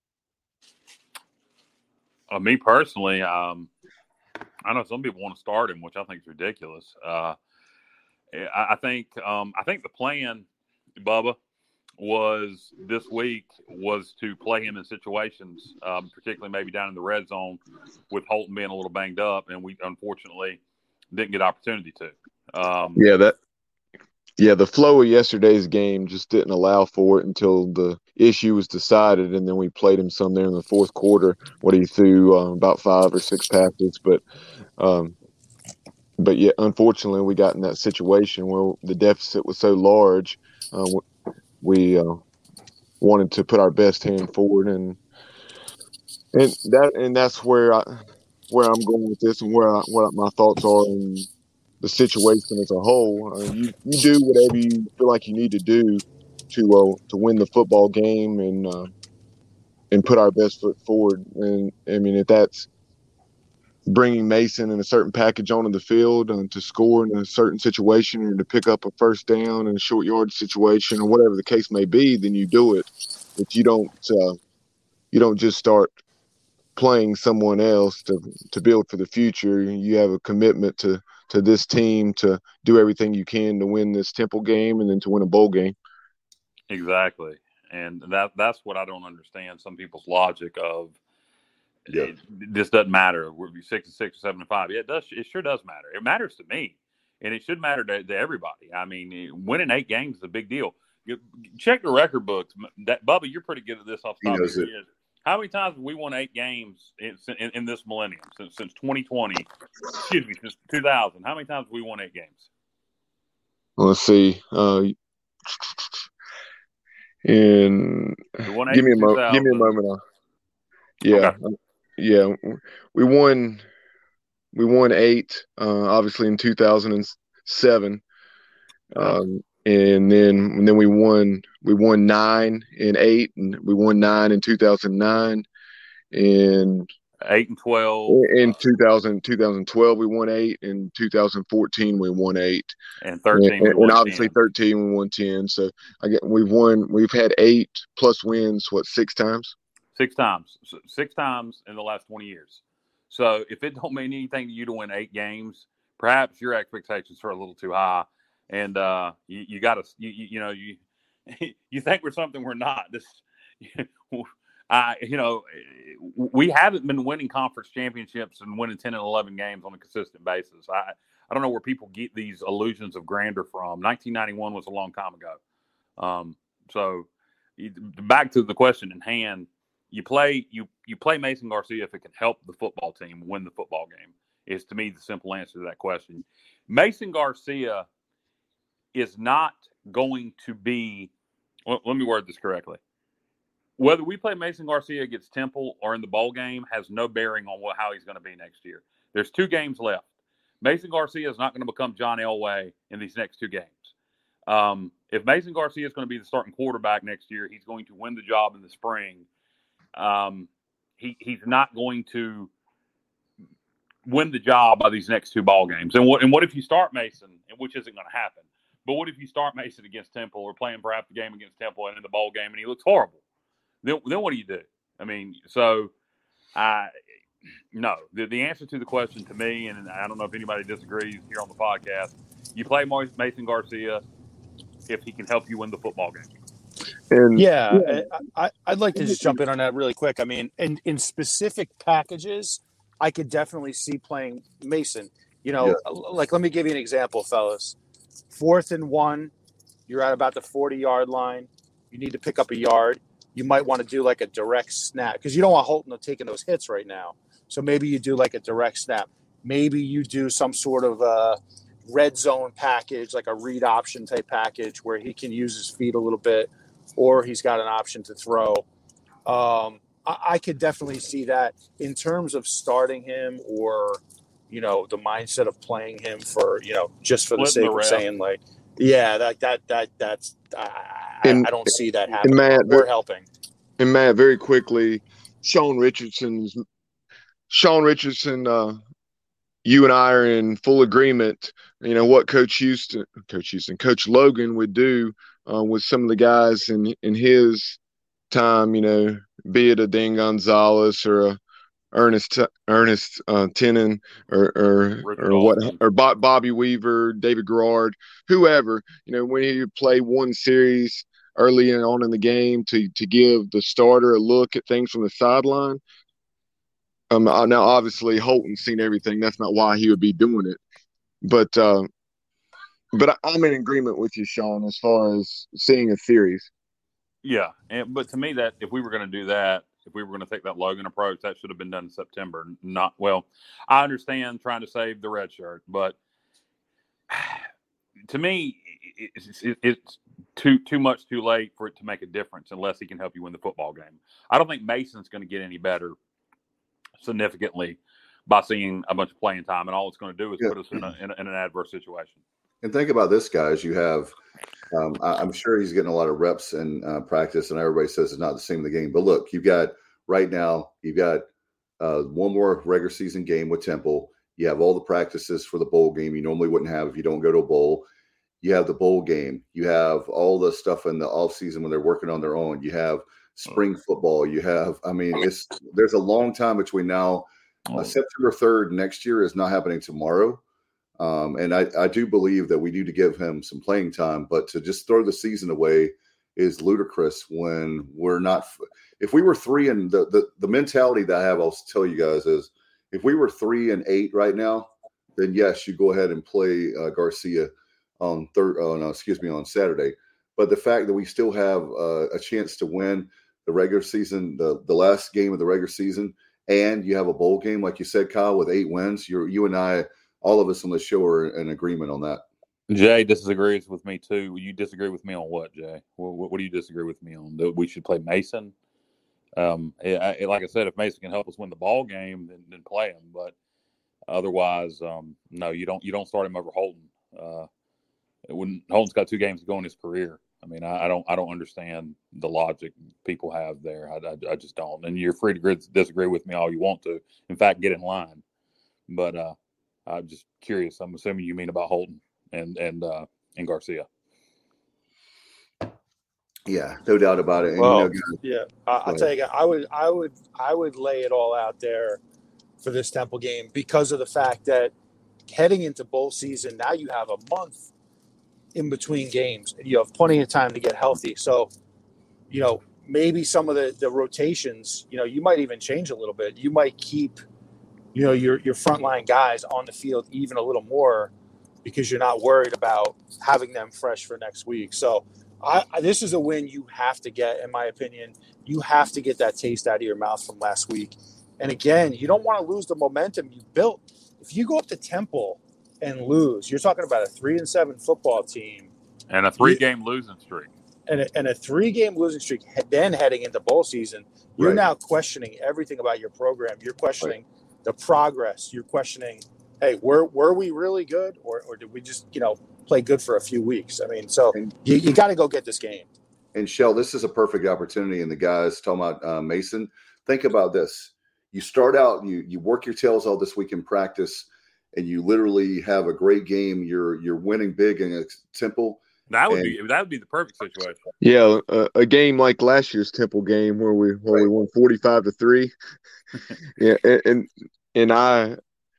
Me personally, I know some people want to start him, which I think is ridiculous. I think the plan, Bubba, was this week was to play him in situations, particularly maybe down in the red zone with Holton being a little banged up, and we unfortunately didn't get opportunity to. The flow of yesterday's game just didn't allow for it until the issue was decided, and then we played him some there in the fourth quarter. What he threw about 5 or 6 passes, but yeah, unfortunately, we got in that situation where the deficit was so large. We wanted to put our best hand forward, and that's where I'm going with this, and what my thoughts are in the situation as a whole. You do whatever you feel like you need to do to win the football game and put our best foot forward. And I mean, if that's bringing Mason in a certain package onto the field to score in a certain situation or to pick up a first down in a short yard situation or whatever the case may be, then you do it. But you don't just start playing someone else to build for the future. You have a commitment to this team to do everything you can to win this Temple game and then to win a bowl game. Exactly. And that's what I don't understand. Some people's logic of, this doesn't matter. We're 6-6 or 7-5. Yeah, it does. It sure does matter. It matters to me, and it should matter to everybody. I mean, winning 8 games is a big deal. Check the record books. Bubba, you're pretty good at this off the top of your head. How many times have we won 8 games in this millennium since 2020? Excuse me, since 2000. How many times have we won 8 games? Let's see. And give me a moment. Yeah. Okay. Yeah, we won 8, obviously in 2007, and then we won 9 in 8, and we won 9 in 2009, and 8 and 12 in 2012 we won 8, in 2014 we won 8, and 13 and obviously 10. 13 we won 10. So we've had 8 plus wins 6 times. 6 times. 6 times in the last 20 years. So if it don't mean anything to you to win 8 games, perhaps your expectations are a little too high, and you got to you think we're something we're not. We haven't been winning conference championships and winning 10 and 11 games on a consistent basis. I don't know where people get these illusions of grandeur from. 1991 was a long time ago. So back to the question in hand. you play Mason Garcia if it can help the football team win the football game. Is to me the simple answer to that question. Mason Garcia is not going to be. Well, let me word this correctly. Whether we play Mason Garcia against Temple or in the bowl game has no bearing on how he's going to be next year. There's 2 games left. Mason Garcia is not going to become John Elway in these next 2 games. If Mason Garcia is going to be the starting quarterback next year, he's going to win the job in the spring. He's not going to win the job by these next 2 ball games. And what if you start Mason, which isn't going to happen, but what if you start Mason against Temple or playing perhaps the game against Temple and in the bowl game and he looks horrible? Then what do you do? I mean, so no. The answer to the question to me, and I don't know if anybody disagrees here on the podcast, you play Mason Garcia if he can help you win the football game. I'd like to just jump in on that really quick. I mean, in specific packages, I could definitely see playing Mason. Like, let me give you an example, fellas. 4th and 1, you're at about the 40-yard line. You need to pick up a yard. You might want to do like a direct snap because you don't want Holton taking those hits right now. So maybe you do like a direct snap. Maybe you do some sort of a red zone package, like a read option type package where he can use his feet a little bit, or he's got an option to throw. I could definitely see that in terms of starting him or, the mindset of playing him for, just for the sake of saying like, yeah, that's I don't see that happening. We're helping. And Matt, very quickly, Sean Richardson, you and I are in full agreement. What Coach Logan would do with some of the guys in his time. Be it a Dan Gonzalez or a Ernest Tennant or Bobby Weaver, David Garrard, whoever. When you play one series early on in the game to give the starter a look at things from the sideline. Now, obviously, Holton's seen everything. That's not why he would be doing it. But I'm in agreement with you, Sean, as far as seeing a series. Yeah, but to me, that if we were going to do that, if we were going to take that Logan approach, that should have been done in September. I understand trying to save the red shirt, but to me, it's too much too late for it to make a difference unless he can help you win the football game. I don't think Mason's going to get any better significantly by seeing a bunch of playing time, and all it's going to do is put us in an adverse situation. And think about this, guys. You have, I'm sure he's getting a lot of reps in practice, and everybody says it's not the same in the game. But look, you've got one more regular season game with Temple. You have all the practices for the bowl game you normally wouldn't have if you don't go to a bowl. You have the bowl game. You have all the stuff in the offseason when they're working on their own. You have spring football. You have, there's a long time between now. September 3rd next year is not happening tomorrow. And I do believe that we need to give him some playing time, but to just throw the season away is ludicrous when we're not. If we were 3 and the mentality that I have, I'll tell you guys, is if we were 3-8 right now, then yes, you go ahead and play Garcia on Saturday. But the fact that we still have a chance to win the regular season, the last game of the regular season, and you have a bowl game, like you said, Kyle, with 8 wins, you and I, all of us on the show are in agreement on that. Jay disagrees with me too. You disagree with me on what, Jay? What do you disagree with me on? That we should play Mason? Like I said, if Mason can help us win the ball game, then play him. But otherwise, no, you don't start him over Holton. When Holton's got 2 games to go in his career, I don't understand the logic people have there. I just don't. And you're free to disagree with me all you want to. In fact, get in line. But I'm just curious. I'm assuming you mean about Holton and Garcia. Yeah, no doubt about it. And, I'll tell you, I would lay it all out there for this Temple game because of the fact that heading into bowl season, now you have a month in between games and you have plenty of time to get healthy. So, maybe some of the rotations, you might even change a little bit. You might keep, your frontline guys on the field even a little more because you're not worried about having them fresh for next week. So This is a win you have to get, in my opinion. You have to get that taste out of your mouth from last week. And again, you don't want to lose the momentum you built. If you go up to Temple and lose, you're talking about a 3-7 football team. And a 3-game losing streak. And a 3-game losing streak, then heading into bowl season, you're now questioning everything about your program. You're questioning the progress. You're questioning, hey, were we really good, or did we just play good for a few weeks? I mean, so you got to go get this game. And Shell, this is a perfect opportunity. And the guys talking about Mason, think about this. You start out, you work your tails off this week in practice, and you literally have a great game. You're winning big in Temple. That would be the perfect situation. Yeah, a game like last year's Temple game where we won 45-3. Yeah, and I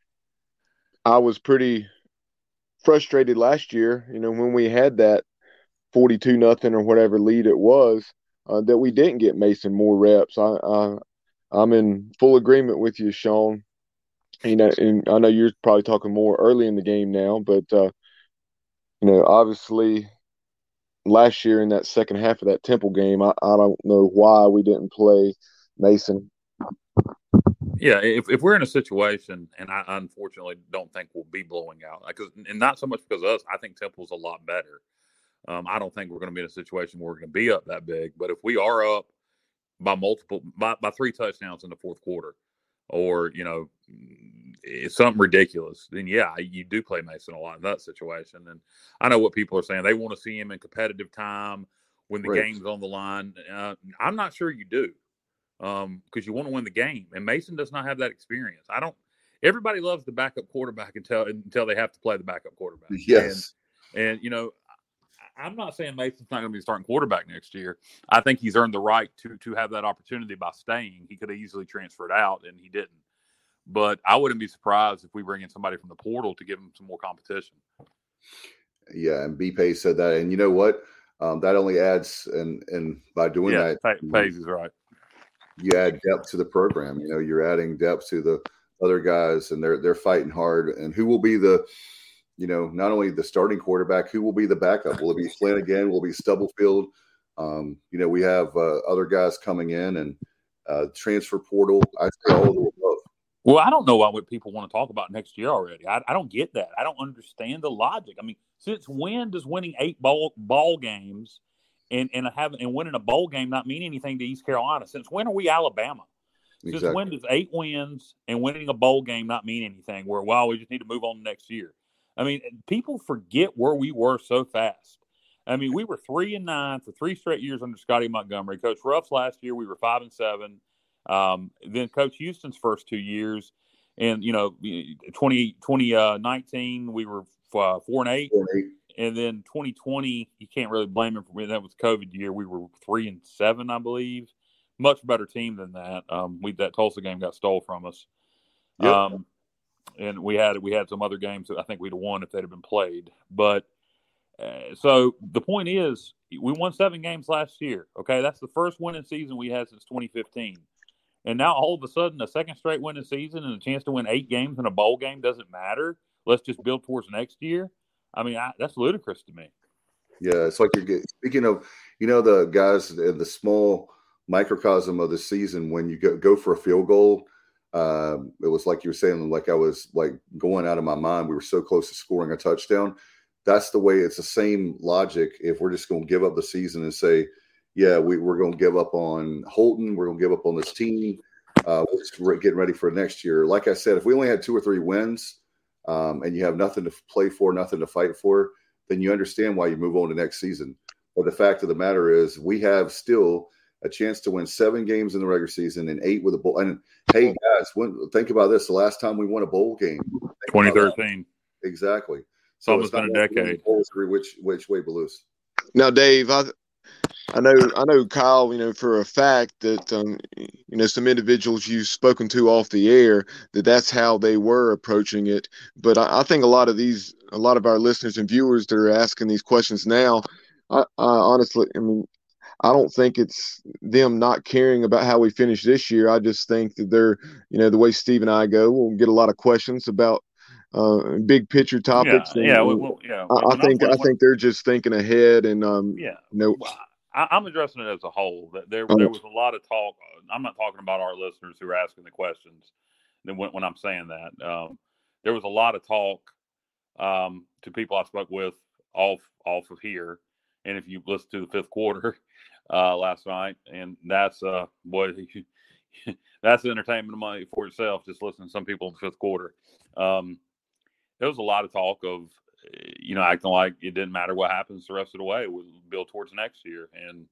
was pretty frustrated last year, when we had that 42-0 or whatever lead it was, that we didn't get Mason more reps. I'm in full agreement with you, Sean. And I know you're probably talking more early in the game now, but obviously last year in that second half of that Temple game, I don't know why we didn't play Mason. Yeah, if we're in a situation, and I unfortunately don't think we'll be blowing out, and not so much because of us, I think Temple's a lot better. I don't think we're going to be in a situation where we're going to be up that big. But if we are up by 3 touchdowns in the fourth quarter, or it's something ridiculous, then you do play Mason a lot in that situation. And I know what people are saying; they want to see him in competitive time when the game's on the line. I'm not sure you do, because you want to win the game, and Mason does not have that experience. Everybody loves the backup quarterback until they have to play the backup quarterback. Yes, and I'm not saying Mason's not going to be the starting quarterback next year. I think he's earned the right to have that opportunity by staying. He could have easily transferred out, and he didn't. But I wouldn't be surprised if we bring in somebody from the portal to give him some more competition. Yeah, and B-Pay said that. And you know what? That only adds, and by doing that, Pays is right. You add depth to the program. You're adding depth to the other guys, and they're fighting hard. And who will be the not only the starting quarterback, who will be the backup? Will it be Flynn again? Will it be Stubblefield? We have other guys coming in, and transfer portal. I say all of the above. Well, I don't know why people want to talk about next year already. I don't get that. I don't understand the logic. I mean, since when does winning 8 ball games and winning a bowl game not mean anything to East Carolina? Since when are we Alabama? Since when does 8 wins and winning a bowl game not mean anything? Where we just need to move on to next year. I mean, people forget where we were so fast. I mean, we were 3-9 for 3 straight years under Scotty Montgomery. Coach Ruff's last year, we were 5-7. Then Coach Houston's first 2 years, and 2019 we were 4-8, and then 2020 you can't really blame him for that was COVID year. We were 3-7, I believe. Much better team than that. That Tulsa game got stole from us. Yep. And we had some other games that I think we'd have won if they'd have been played. But so the point is, we won 7 games last year. Okay, that's the first winning season we had since 2015. And now all of a sudden, a second straight winning season and a chance to win 8 games in a bowl game doesn't matter. Let's just build towards next year. I mean, that's ludicrous to me. Yeah, it's like speaking of, the guys in the small microcosm of the season when you go for a field goal. It was like you were saying, like I was like going out of my mind. We were so close to scoring a touchdown. That's the way. It's the same logic. If we're just going to give up the season and say, yeah, we're going to give up on Holton, we're going to give up on this team. We're getting ready for next year. Like I said, if we only had 2 or 3 wins, and you have nothing to play for, nothing to fight for, then you understand why you move on to next season. But the fact of the matter is, we have still a chance to win 7 games in the regular season and 8 with a bowl. And hey, guys, think about this: the last time we won a bowl game, 2013. Exactly. So it's been a decade. Which way blues? Now, Dave, I know, Kyle. For a fact that some individuals you've spoken to off the air that's how they were approaching it. But I think a lot of our listeners and viewers that are asking these questions now, I honestly, I don't think it's them not caring about how we finish this year. I just think that they're, the way Steve and I go, we'll get a lot of questions about big picture topics. I think they're just thinking ahead, and I'm addressing it as a whole. There was a lot of talk. I'm not talking about our listeners who are asking the questions. Then when I'm saying that, there was a lot of talk to people I spoke with off of here, and if you listen to the fifth quarter last night, and that's that's entertainment money for itself. Just listening to some people in the fifth quarter. There was a lot of talk of, acting like it didn't matter what happens the rest of the way. We'll build towards next year. And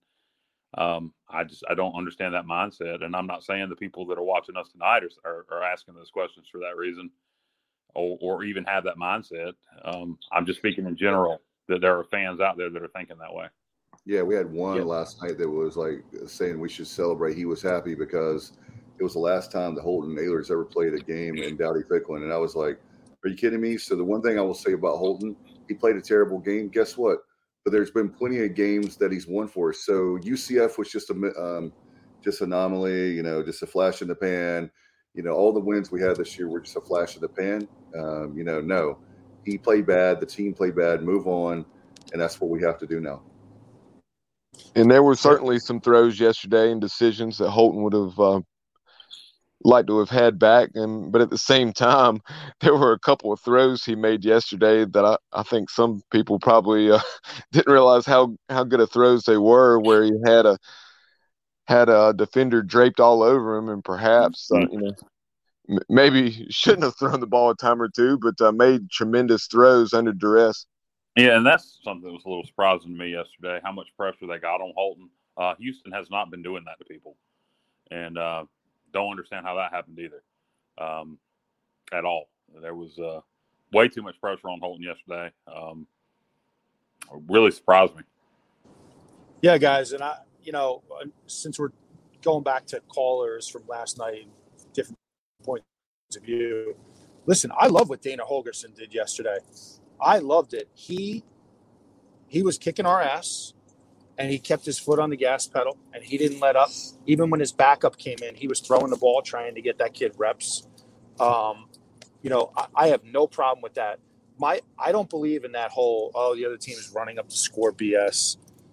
I don't understand that mindset. And I'm not saying the people that are watching us tonight are asking those questions for that reason or even have that mindset. I'm just speaking in general that there are fans out there that are thinking that way. Yeah, we had one last night that was like saying we should celebrate. He was happy because it was the last time the Holton Ahlers ever played a game in Dowdy-Ficklen. And I was like, are you kidding me? So the one thing I will say about Holton, he played a terrible game. Guess what? But there's been plenty of games that he's won for us. So UCF was just anomaly, just a flash in the pan. All the wins we had this year were just a flash in the pan. No, he played bad. The team played bad. Move on. And that's what we have to do now. And there were certainly some throws yesterday and decisions that Holton would have liked to have had back. But at the same time, there were a couple of throws he made yesterday that I think some people probably didn't realize how good of throws they were, where he had a defender draped all over him, and perhaps maybe shouldn't have thrown the ball a time or two, but made tremendous throws under duress. Yeah, and that's something that was a little surprising to me yesterday, how much pressure they got on Holton. Houston has not been doing that to people. And don't understand how that happened either at all. There was way too much pressure on Holton yesterday. Really surprised me. Yeah, guys, and since we're going back to callers from last night, different points of view, listen, I love what Dana Holgorsen did yesterday. I loved it. He was kicking our ass, and he kept his foot on the gas pedal, and he didn't let up. Even when his backup came in, he was throwing the ball, trying to get that kid reps. I have no problem with that. I don't believe in that whole, the other team is running up the score BS.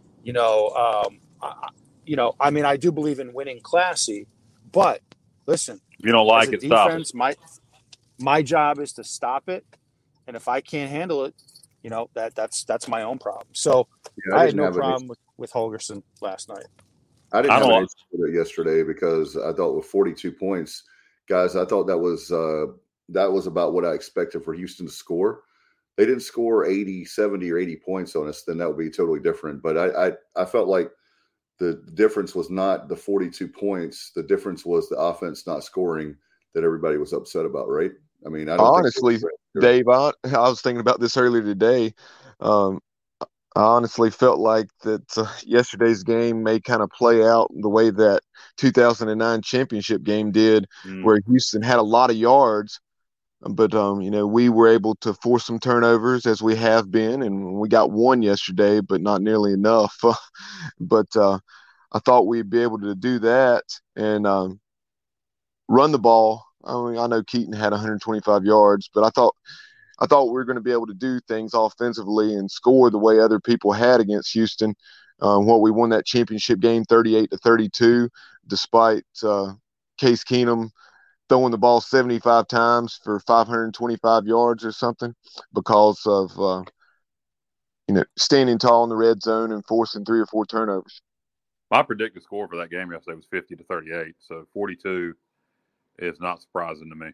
I do believe in winning classy, but listen, if you don't like it, defense, stop it. My job is to stop it. And if I can't handle it, that's my own problem. So I had no problem with Holgorsen last night. I didn't have an issue with it yesterday because I thought with 42 points, guys, I thought that was about what I expected for Houston to score. They didn't score 80, 70, or 80 points on us, then that would be totally different. But I felt like the difference was not the 42 points. The difference was the offense not scoring that everybody was upset about, right? I mean, I don't honestly, Dave, I was thinking about this earlier today. I honestly felt like that yesterday's game may kind of play out the way that 2009 championship game did, where Houston had a lot of yards, but we were able to force some turnovers as we have been, and we got one yesterday, but not nearly enough. But I thought we'd be able to do that and run the ball. I mean, I know Keaton had 125 yards, but I thought we were going to be able to do things offensively and score the way other people had against Houston. We won that championship game 38-32, despite Case Keenum throwing the ball 75 times for 525 yards or something because of standing tall in the red zone and forcing 3 or 4 turnovers. My predicted score for that game yesterday was 50-38, so 42. It's not surprising to me.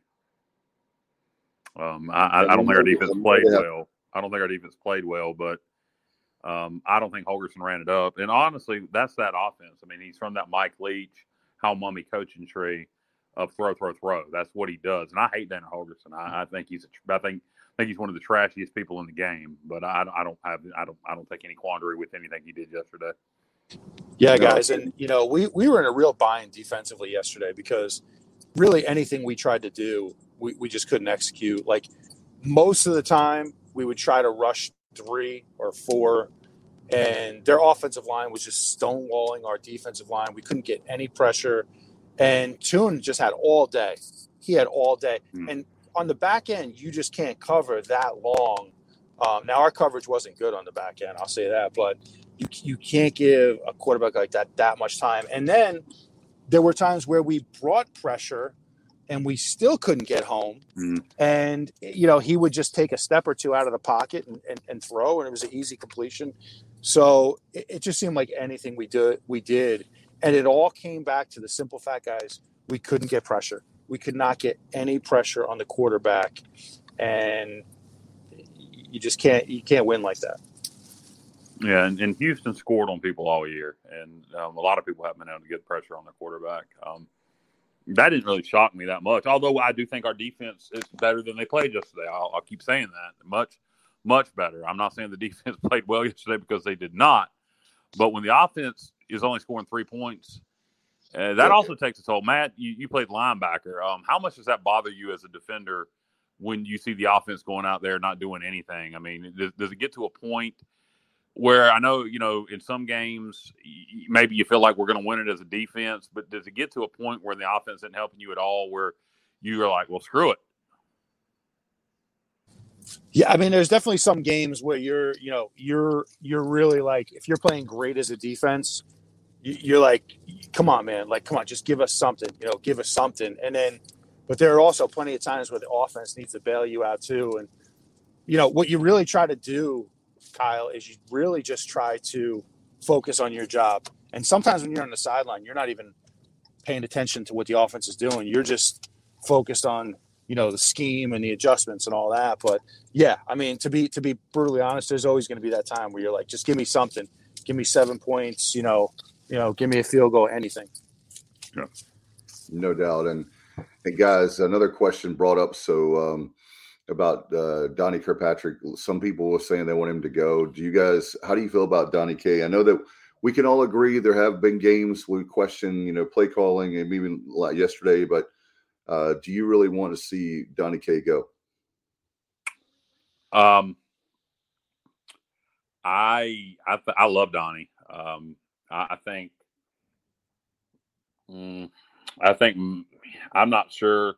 I don't think our defense played well. I don't think our defense played well, but I don't think Holgorsen ran it up. And honestly, that's that offense. I mean, he's from that Mike Leach, Hal Mumme coaching tree of throw. That's what he does. And I hate Dana Holgorsen. I think he's one of the trashiest people in the game. But I don't take any quandary with anything he did yesterday. Yeah, guys, and we were in a real bind defensively yesterday because really anything we tried to do, we just couldn't execute. Like most of the time we would try to rush 3 or 4 and their offensive line was just stonewalling our defensive line. We couldn't get any pressure and Tune just had all day. He had all day. And on the back end, you just can't cover that long. Now, our coverage wasn't good on the back end, I'll say that, but you can't give a quarterback like that much time. And then there were times where we brought pressure and we still couldn't get home. And, he would just take a step or two out of the pocket and throw, and it was an easy completion. So it just seemed like anything we did. And it all came back to the simple fact, guys, we couldn't get pressure. We could not get any pressure on the quarterback. And you can't win like that. Yeah, and Houston scored on people all year, and a lot of people haven't been able to get pressure on their quarterback. That didn't really shock me that much, although I do think our defense is better than they played yesterday. I'll keep saying that. Much, much better. I'm not saying the defense played well yesterday because they did not, but when the offense is only scoring 3 points, that also takes a toll. Matt, you played linebacker. How much does that bother you as a defender when you see the offense going out there not doing anything? I mean, does it get to a point where I know, in some games, maybe you feel like we're going to win it as a defense, but does it get to a point where the offense isn't helping you at all, where you are like, well, screw it? Yeah, I mean, there's definitely some games where you're really like, if you're playing great as a defense, you're like, come on, man, like, come on, just give us something, give us something. And then, but there are also plenty of times where the offense needs to bail you out too. And, what you really try to do, Kyle, is you really just try to focus on your job. And sometimes when you're on the sideline, you're not even paying attention to what the offense is doing. You're just focused on, the scheme and the adjustments and all that. But yeah, I mean, to be brutally honest, there's always going to be that time where you're like, just give me something, give me 7 points, give me a field goal, anything. Yeah. No doubt. And guys, another question brought up. So, about Donnie Kirkpatrick. Some people were saying they want him to go. How do you feel about Donnie K? I know that we can all agree there have been games we question, play calling, and even like yesterday, but do you really want to see Donnie K go? I love Donnie. I think I'm not sure.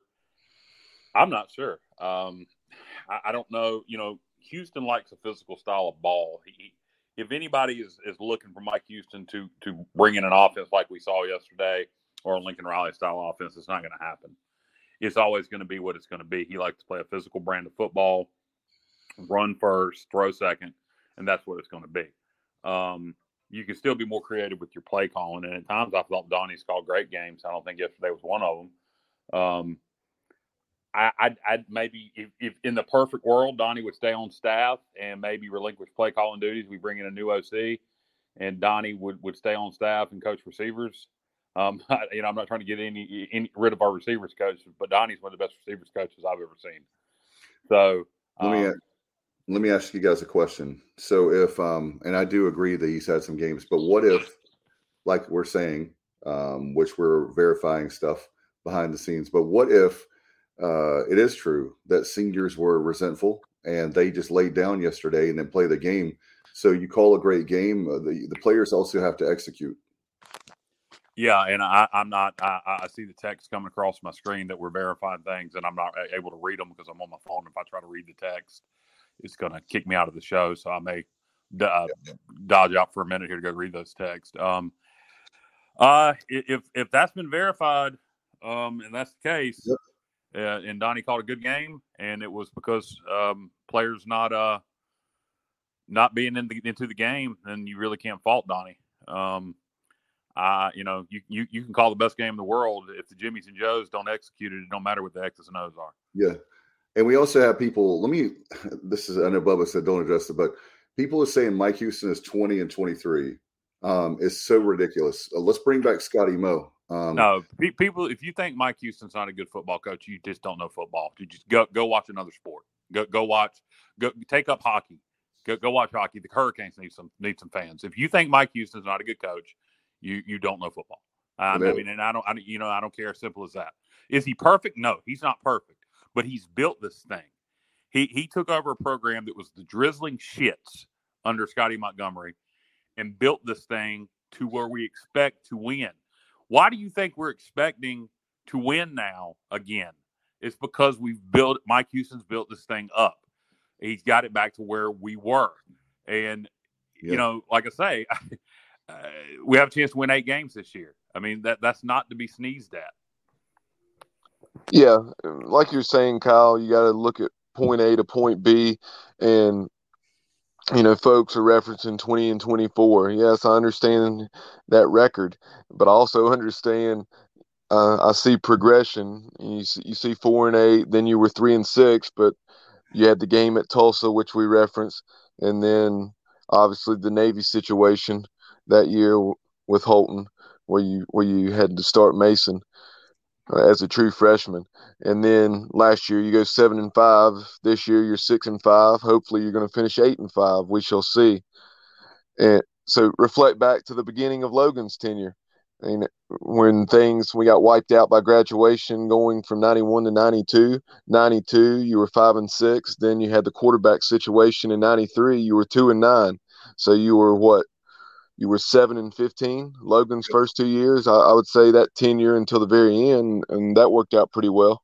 I don't know. Houston likes a physical style of ball. If anybody is looking for Mike Houston to bring in an offense like we saw yesterday, or a Lincoln Riley style offense, it's not going to happen. It's always going to be what it's going to be. He likes to play a physical brand of football, run first, throw second, and that's what it's going to be. You can still be more creative with your play calling, and at times I thought Donnie's called great games. I don't think yesterday was one of them. I'd maybe, if in the perfect world, Donnie would stay on staff and maybe relinquish play calling duties. We bring in a new OC, and Donnie would stay on staff and coach receivers. I'm not trying to get any rid of our receivers coach, but Donnie's one of the best receivers coaches I've ever seen. So let me ask you guys a question. So if and I do agree that he's had some games, but what if, like we're saying, which we're verifying stuff behind the scenes, but what if it is true that seniors were resentful and they just laid down yesterday and then play the game? So you call a great game, the players also have to execute. Yeah, and I see the text coming across my screen that we're verifying things, and I'm not able to read them because I'm on my phone. If I try to read the text, it's going to kick me out of the show, so I may dodge out for a minute here to go read those texts. If that's been verified, and that's the case, yep. And Donnie called a good game, and it was because players not being into the game, then you really can't fault Donnie. You can call the best game in the world. If the Jimmies and Joes don't execute it, it don't matter what the X's and O's are. Yeah. And we also have people, I know Bubba said don't address it, but people are saying Mike Houston is 20-23. It's so ridiculous. Let's bring back Scotty Moe. No, people, if you think Mike Houston's not a good football coach, you just don't know football. You just go watch another sport. Go take up hockey. Go watch hockey. The Hurricanes need some fans. If you think Mike Houston's not a good coach, you don't know football. I don't care. Simple as that. Is he perfect? No, he's not perfect. But he's built this thing. He took over a program that was the drizzling shits under Scotty Montgomery and built this thing to where we expect to win. Why do you think we're expecting to win now again? It's because Mike Houston's built this thing up. He's got it back to where we were. And, you know, like I say, we have a chance to win 8 games this year. I mean, that's not to be sneezed at. Yeah, like you're saying, Kyle, you got to look at point A to point B, and you know, folks are referencing 20 and 24. Yes, I understand that record, but I also understand I see progression. You see 4 and 8, then you were 3 and 6, but you had the game at Tulsa, which we referenced, and then obviously the Navy situation that year with Holton, where you had to start Mason as a true freshman. And then last year you go 7 and 5. This year you're 6 and 5. Hopefully you're going to finish 8 and 5. We shall see. And so reflect back to the beginning of Logan's tenure. I mean, when we got wiped out by graduation, going from 91 to 92. 92, you were 5 and 6. Then you had the quarterback situation in 93. You were 2 and 9. So you were what? You were 7 and 15. Logan's first 2 years. I would say that tenure until the very end, and that worked out pretty well.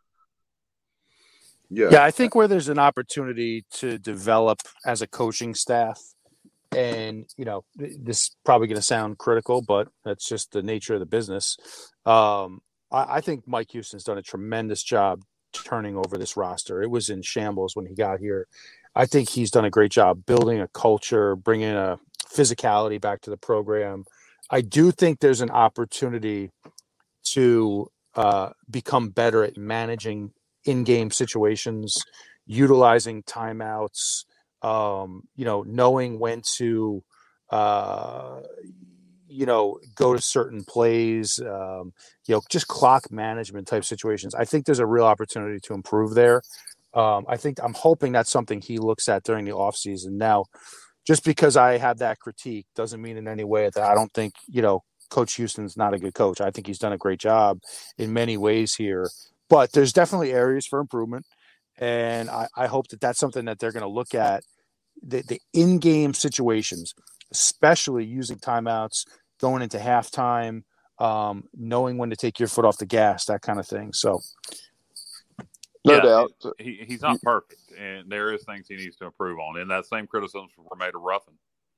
Yeah, I think where there's an opportunity to develop as a coaching staff, and you know, this is probably going to sound critical, but that's just the nature of the business. I think Mike Houston's done a tremendous job turning over this roster. It was in shambles when he got here. I think he's done a great job building a culture, bringing a physicality back to the program. I do think there's an opportunity to become better at managing in-game situations, utilizing timeouts, you know, knowing when to, you know, go to certain plays, you know, just clock management type situations. I think there's a real opportunity to improve there. I'm hoping that's something he looks at during the offseason. Now, just because I have that critique doesn't mean in any way that I don't think, you know, Coach Houston's not a good coach. I think he's done a great job in many ways here, but there's definitely areas for improvement. And I hope that that's something that they're going to look at, the in-game situations, especially using timeouts, going into halftime, knowing when to take your foot off the gas, that kind of thing. So, no doubt. He's not perfect, and there is things he needs to improve on. And that same criticisms were made of Ruffin.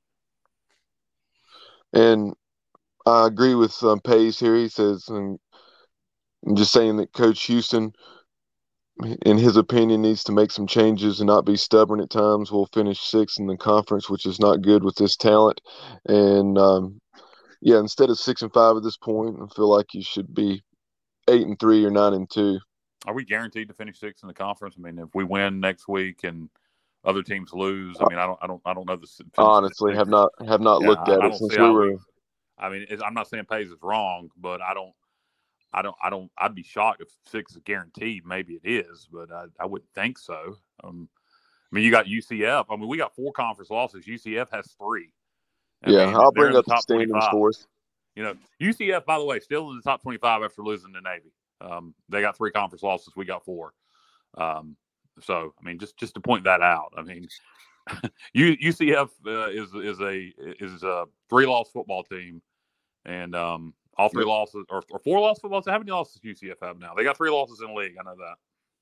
And I agree with Pace here. He says, and I'm just saying that Coach Houston, in his opinion, needs to make some changes and not be stubborn at times. We'll finish 6th in the conference, which is not good with this talent. And, yeah, instead of 6 and 5 at this point, I feel like you should be 8 and 3 or 9 and 2. Are we guaranteed to finish 6th in the conference? I mean, if we win next week and other teams lose, I mean, I don't know this. Honestly, have not looked at it since we were. I mean, I'm not saying Pace is wrong, but I'd be shocked if 6 is guaranteed. Maybe it is, but I wouldn't think so. I mean, you got UCF. I mean, we got 4 conference losses. UCF has 3. I mean, I'll bring up the standings for us. You know, UCF, by the way, still in the top 25 after losing to Navy. They got 3 conference losses. We got 4. So, I mean, just to point that out. I mean, UCF is a 3-loss football team, and all 3 losses or 4-loss football team. How many losses does UCF have now? They got 3 losses in the league. I know that.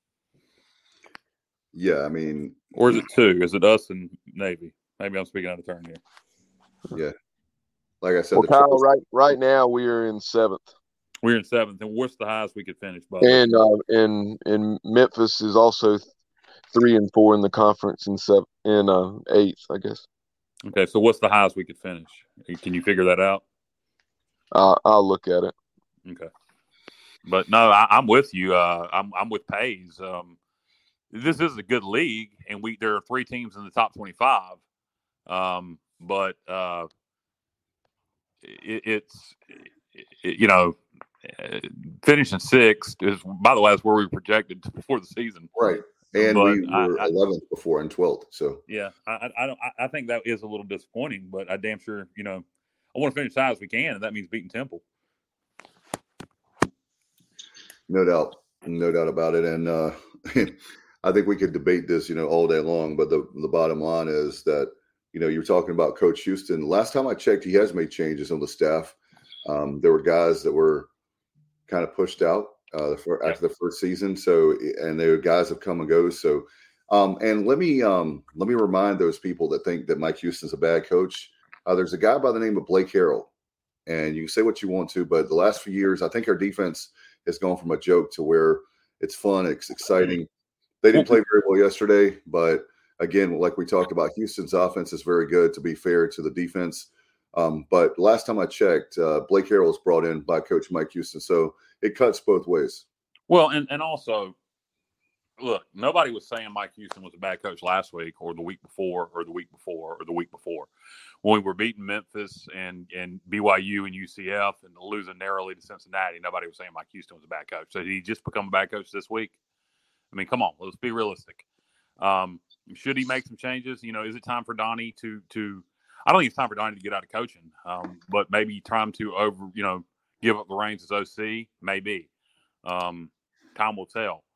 Yeah, I mean, or is it 2? Is it us and Navy? Maybe I'm speaking out of turn here. Yeah, like I said, well, Kyle, right now we are in 7th. We're in 7th, and what's the highest we could finish? And Memphis is also 3 and 4 in the conference, and 8th, I guess. Okay, so what's the highest we could finish? Can you figure that out? I'll look at it. Okay, but no, I'm with you. I'm with Pays. This is a good league, and there are 3 teams in the top 25. But it's you know, finishing 6th is, by the way, that's where we projected before the season, right? And we were 11th before and 12th. So yeah, I think that is a little disappointing, but I damn sure, you know, I want to finish as high as we can, and that means beating Temple. No doubt about it. And I think we could debate this, you know, all day long. But the bottom line is that, you know, you're talking about Coach Houston. Last time I checked, he has made changes on the staff. There were guys that were kind of pushed out after the first season. So, and the guys have come and go. So, and let me remind those people that think that Mike Houston's a bad coach. There's a guy by the name of Blake Harrell, and you can say what you want to, but the last few years, I think our defense has gone from a joke to where it's fun, it's exciting. They didn't play very well yesterday, but again, like we talked about, Houston's offense is very good, to be fair to the defense. But last time I checked, Blake Harrell was brought in by Coach Mike Houston, so it cuts both ways. Well, and also, look, nobody was saying Mike Houston was a bad coach last week or the week before or the week before or the week before. When we were beating Memphis and BYU and UCF and losing narrowly to Cincinnati, nobody was saying Mike Houston was a bad coach. So did he just become a bad coach this week? I mean, come on, let's be realistic. Should he make some changes? Is it time for Donnie to I don't think it's time for Donnie to get out of coaching, but maybe time to give up the reins as OC, maybe. Time will tell.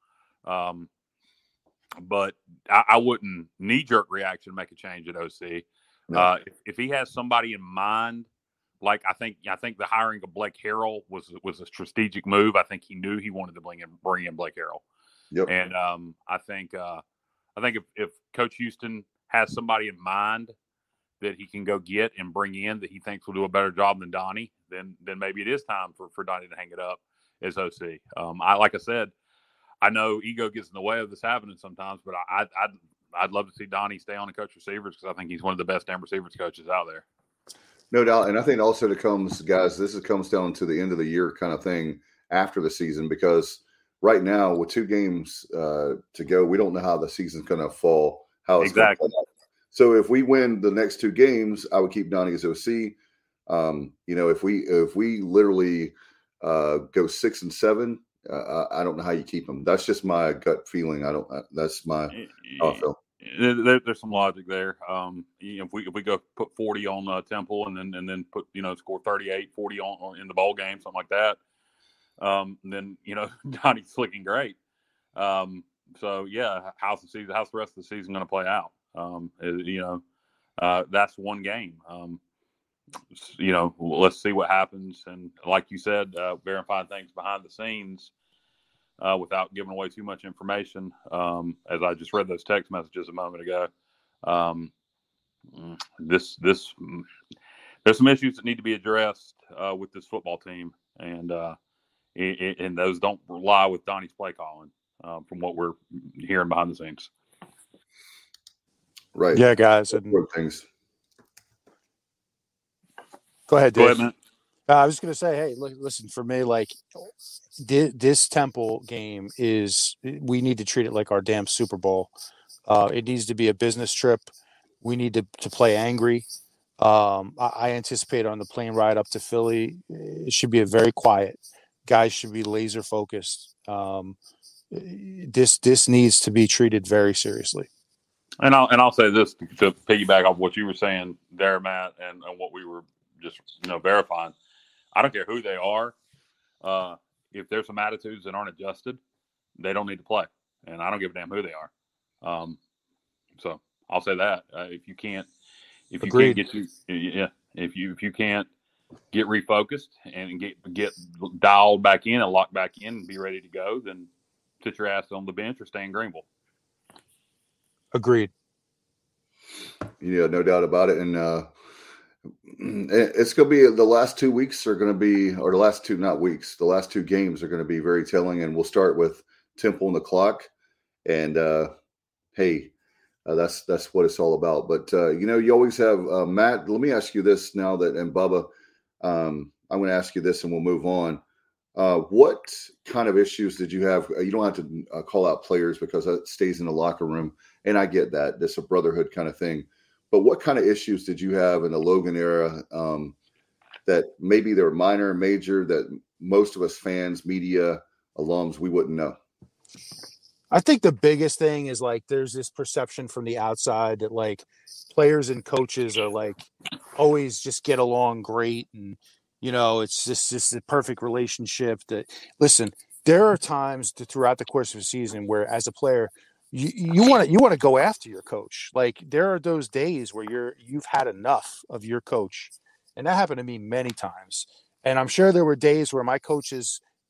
But I wouldn't knee-jerk reaction make a change at OC. No. If he has somebody in mind, like I think the hiring of Blake Harrell was a strategic move. I think he knew he wanted to bring in Blake Harrell. Yep. And I think if Coach Houston has somebody in mind that he can go get and bring in that he thinks will do a better job than Donnie, then maybe it is time for Donnie to hang it up as OC. Like I said, I know ego gets in the way of this happening sometimes, but I'd love to see Donnie stay on and coach receivers because I think he's one of the best damn receivers coaches out there. No doubt. And I think also comes down to the end of the year kind of thing after the season, because right now with 2 games to go, we don't know how the season's going to fall, how it's exactly. going to play out. So if we win the next 2 games, I would keep Donnie as OC. If we literally go 6-7, I don't know how you keep him. That's just my gut feeling. That's my how I feel. There's some logic there. If we go put 40 on Temple and then put score 38, 40 on in the bowl game, something like that. Then Donnie's looking great. So yeah, how's the rest of the season going to play out? That's one game. Let's see what happens. And like you said, verifying things behind the scenes without giving away too much information. As I just read those text messages a moment ago, there's some issues that need to be addressed with this football team, and those don't lie with Donnie's play calling, from what we're hearing behind the scenes. Right. Yeah, guys. Things. Go ahead, Dave. Go ahead, man. I was going to say, hey, listen, for me, like this Temple game we need to treat it like our damn Super Bowl. It needs to be a business trip. We need to play angry. I anticipate on the plane ride up to Philly, it should be a very quiet. Guys should be laser focused. This needs to be treated very seriously. And I'll say this to piggyback off what you were saying there, Matt, and what we were just verifying. I don't care who they are. If there's some attitudes that aren't adjusted, they don't need to play, and I don't give a damn who they are. So I'll say that if you can't get refocused and get dialed back in and locked back in and be ready to go, then sit your ass on the bench or stay in Greenville. Agreed. Yeah, no doubt about it. And it's going to be the last 2 weeks are going to be, or the last 2 games are going to be very telling. And we'll start with Temple and the clock. And that's what it's all about. But you always have Matt. Let me ask you this now and Bubba, I'm going to ask you this, and we'll move on. What kind of issues did you have? You don't have to call out players because that stays in the locker room. And I get that. It's a brotherhood kind of thing. But what kind of issues did you have in the Logan era that maybe they're minor, major, that most of us fans, media, alums, we wouldn't know? I think the biggest thing is there's this perception from the outside that players and coaches are always just get along great. And, it's just a perfect relationship listen, there are times throughout the course of a season where as a player, you want to go after your coach. There are those days where you've had enough of your coach. And that happened to me many times. And I'm sure there were days where my coach's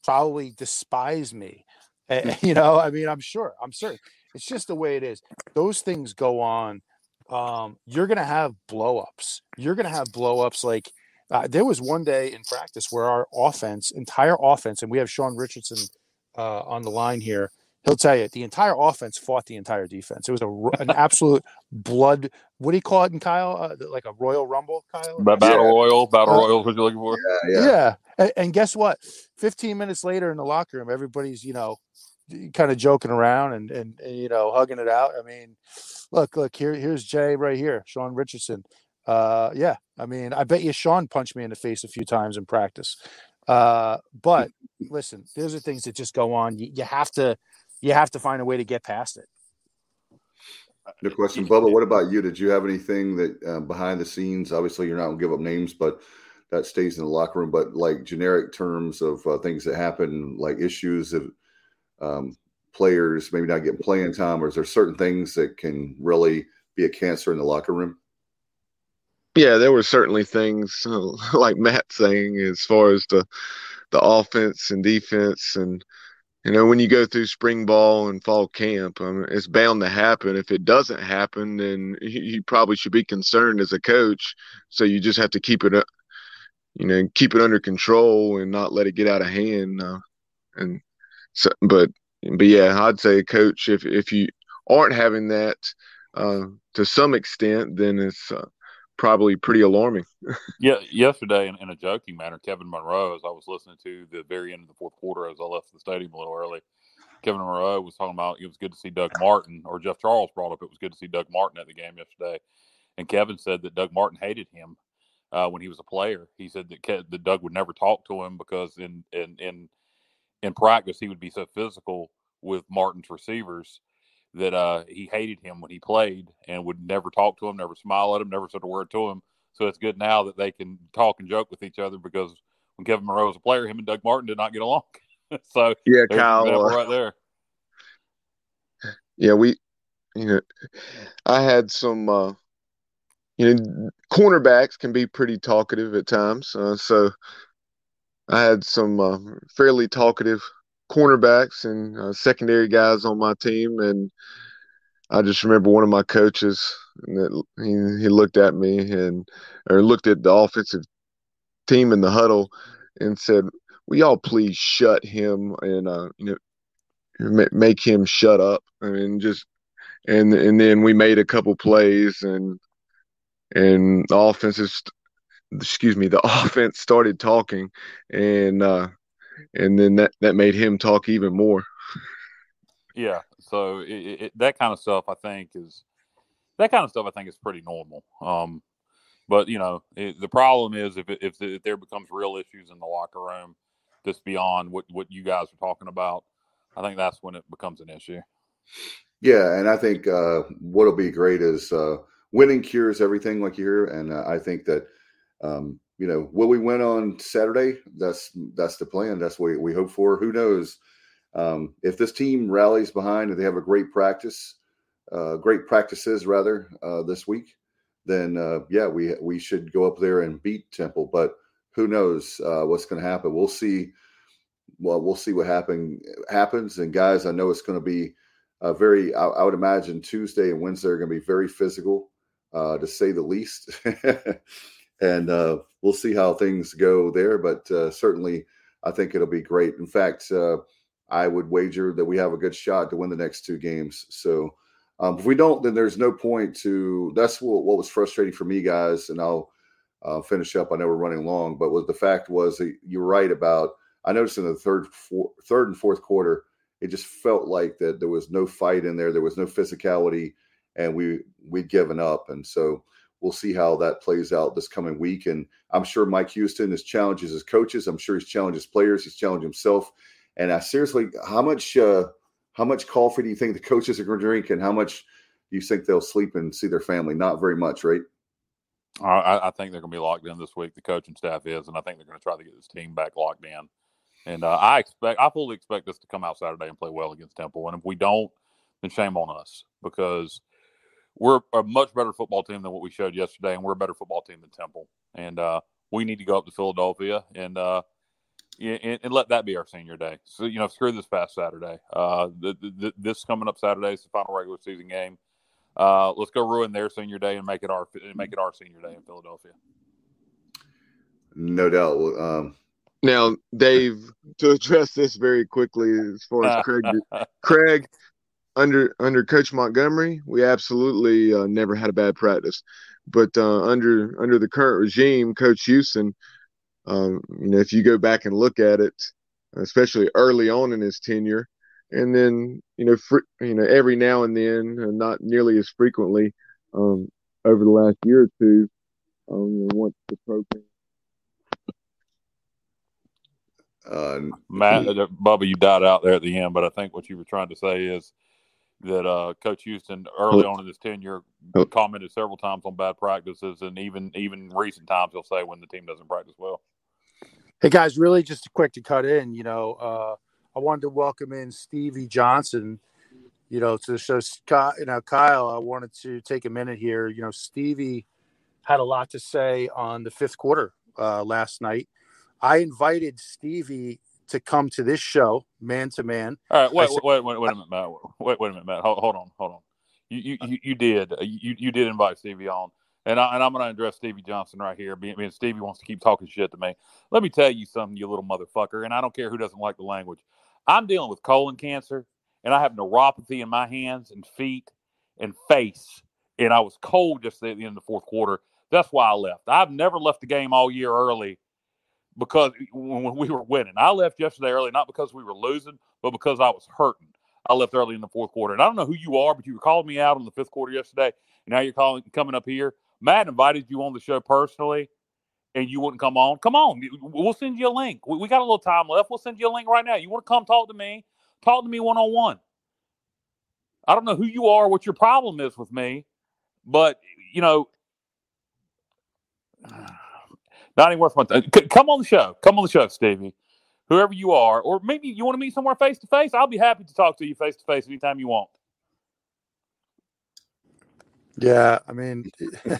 probably despise me. You know, I mean, I'm certain. It's just the way it is. Those things go on. You're going to have blow-ups. Like there was one day in practice where our entire offense, and we have Sean Richardson on the line here. He'll tell you the entire offense fought the entire defense. It was an absolute blood. What do you call it in Kyle? Like a Royal Rumble, Kyle? Battle Royal is what you're looking for. Yeah. And guess what? 15 minutes later in the locker room, everybody's, kind of joking around and hugging it out. I mean, look, here's Jay right here, Sean Richardson. I mean, I bet you Sean punched me in the face a few times in practice. But listen, those are things that just go on. You have to find a way to get past it. No question. Bubba, what about you? Did you have anything that behind the scenes, obviously you're not going to give up names, but that stays in the locker room, but like generic terms of things that happen, like issues of players maybe not getting playing time, or is there certain things that can really be a cancer in the locker room? Yeah, there were certainly things like Matt saying as far as the offense and defense. And, when you go through spring ball and fall camp, it's bound to happen. If it doesn't happen, then you probably should be concerned as a coach. So you just have to keep it under control and not let it get out of hand. But yeah, I'd say, Coach, if you aren't having that to some extent, then it's probably pretty alarming. Yeah, yesterday in a joking manner, Kevin Monroe, as I was listening to the very end of the fourth quarter as I left the stadium a little early, Kevin Monroe was talking about it was good to see Doug Martin, or Jeff Charles brought up it was good to see Doug Martin at the game yesterday. And Kevin said that Doug Martin hated him when he was a player. He said that Doug would never talk to him because in practice he would be so physical with Martin's receivers that he hated him when he played and would never talk to him, never smile at him, never said a word to him. So it's good now that they can talk and joke with each other, because when Kevin Monroe was a player, him and Doug Martin did not get along. So yeah, Kyle, right there. Yeah, I had some, cornerbacks can be pretty talkative at times. So I had some fairly talkative cornerbacks and secondary guys on my team, and I just remember one of my coaches that he looked at me or looked at the offensive team in the huddle and said, "Will y'all please shut him and make him shut up?" I mean, and then we made a couple plays and the offense started talking, and then that made him talk even more. Yeah, so that kind of stuff I think is pretty normal. But the problem is if there becomes real issues in the locker room that's beyond what you guys are talking about, I think that's when it becomes an issue. Yeah, and I think what'll be great is winning cures everything, like you hear, and I think that will we win on Saturday? That's the plan. That's what we hope for. Who knows? If this team rallies behind and they have a great practices this week, then we should go up there and beat Temple. But who knows what's going to happen? We'll see. Well, we'll see what happens. And guys, I know it's going to be I would imagine Tuesday and Wednesday are going to be very physical, to say the least. And we'll see how things go there. But certainly, I think it'll be great. In fact, I would wager that we have a good shot to win the next two games. So if we don't, then there's no point to – that's what was frustrating for me, guys. And I'll finish up. I know we're running long. But the fact was that you're right about – I noticed in the third and fourth quarter, it just felt like that there was no fight in there. There was no physicality, and we'd given up. And so we'll see how that plays out this coming week. And I'm sure Mike Houston has challenges his coaches. I'm sure he's challenged his players. He's challenged himself. And seriously, how much coffee do you think the coaches are going to drink, and how much do you think they'll sleep and see their family? Not very much, right? I think they're going to be locked in this week. The coaching staff is, and I think they're going to try to get this team back locked in. And I fully expect us to come out Saturday and play well against Temple. And if we don't, then shame on us, because we're a much better football team than what we showed yesterday, and we're a better football team than Temple. And we need to go up to Philadelphia and and let that be our senior day. So, screw this past Saturday. This coming up Saturday is the final regular season game. Let's go ruin their senior day and make it our senior day in Philadelphia. No doubt. Now, Dave, to address this very quickly, as far as Craig, under Coach Montgomery, we absolutely never had a bad practice. But under the current regime, Coach Houston, if you go back and look at it, especially early on in his tenure, and then every now and then, not nearly as frequently, over the last year or two, once the program. Matt, Bubba, you died out there at the end, but I think what you were trying to say is that Coach Houston, early on in his tenure, commented several times on bad practices, and even recent times he'll say when the team doesn't practice well. Hey guys, really just quick to cut in. I wanted to welcome in Stevie Johnson. To the show. Kyle, I wanted to take a minute here. Stevie had a lot to say on the fifth quarter last night. I invited Stevie to come to this show, man to man. All right, wait a minute, Matt. Wait a minute, Matt. Hold on. You did invite Stevie on, and I'm going to address Stevie Johnson right here. Being Stevie wants to keep talking shit to me. Let me tell you something, you little motherfucker, and I don't care who doesn't like the language. I'm dealing with colon cancer, and I have neuropathy in my hands and feet and face, and I was cold just at the end of the fourth quarter. That's why I left. I've never left the game all year early. Because when we were winning, I left yesterday early, not because we were losing, but because I was hurting. I left early in the fourth quarter. And I don't know who you are, but you were calling me out on the fifth quarter yesterday. And now you're coming up here. Matt invited you on the show personally, and you wouldn't come on. Come on. We'll send you a link. We got a little time left. We'll send you a link right now. You want to come talk to me? Talk to me one-on-one. I don't know who you are, what your problem is with me, but, not even worth my time. Come on the show. Come on the show, Stevie. Whoever you are. Or maybe you want to meet somewhere face-to-face. I'll be happy to talk to you face-to-face anytime you want. Yeah, I mean.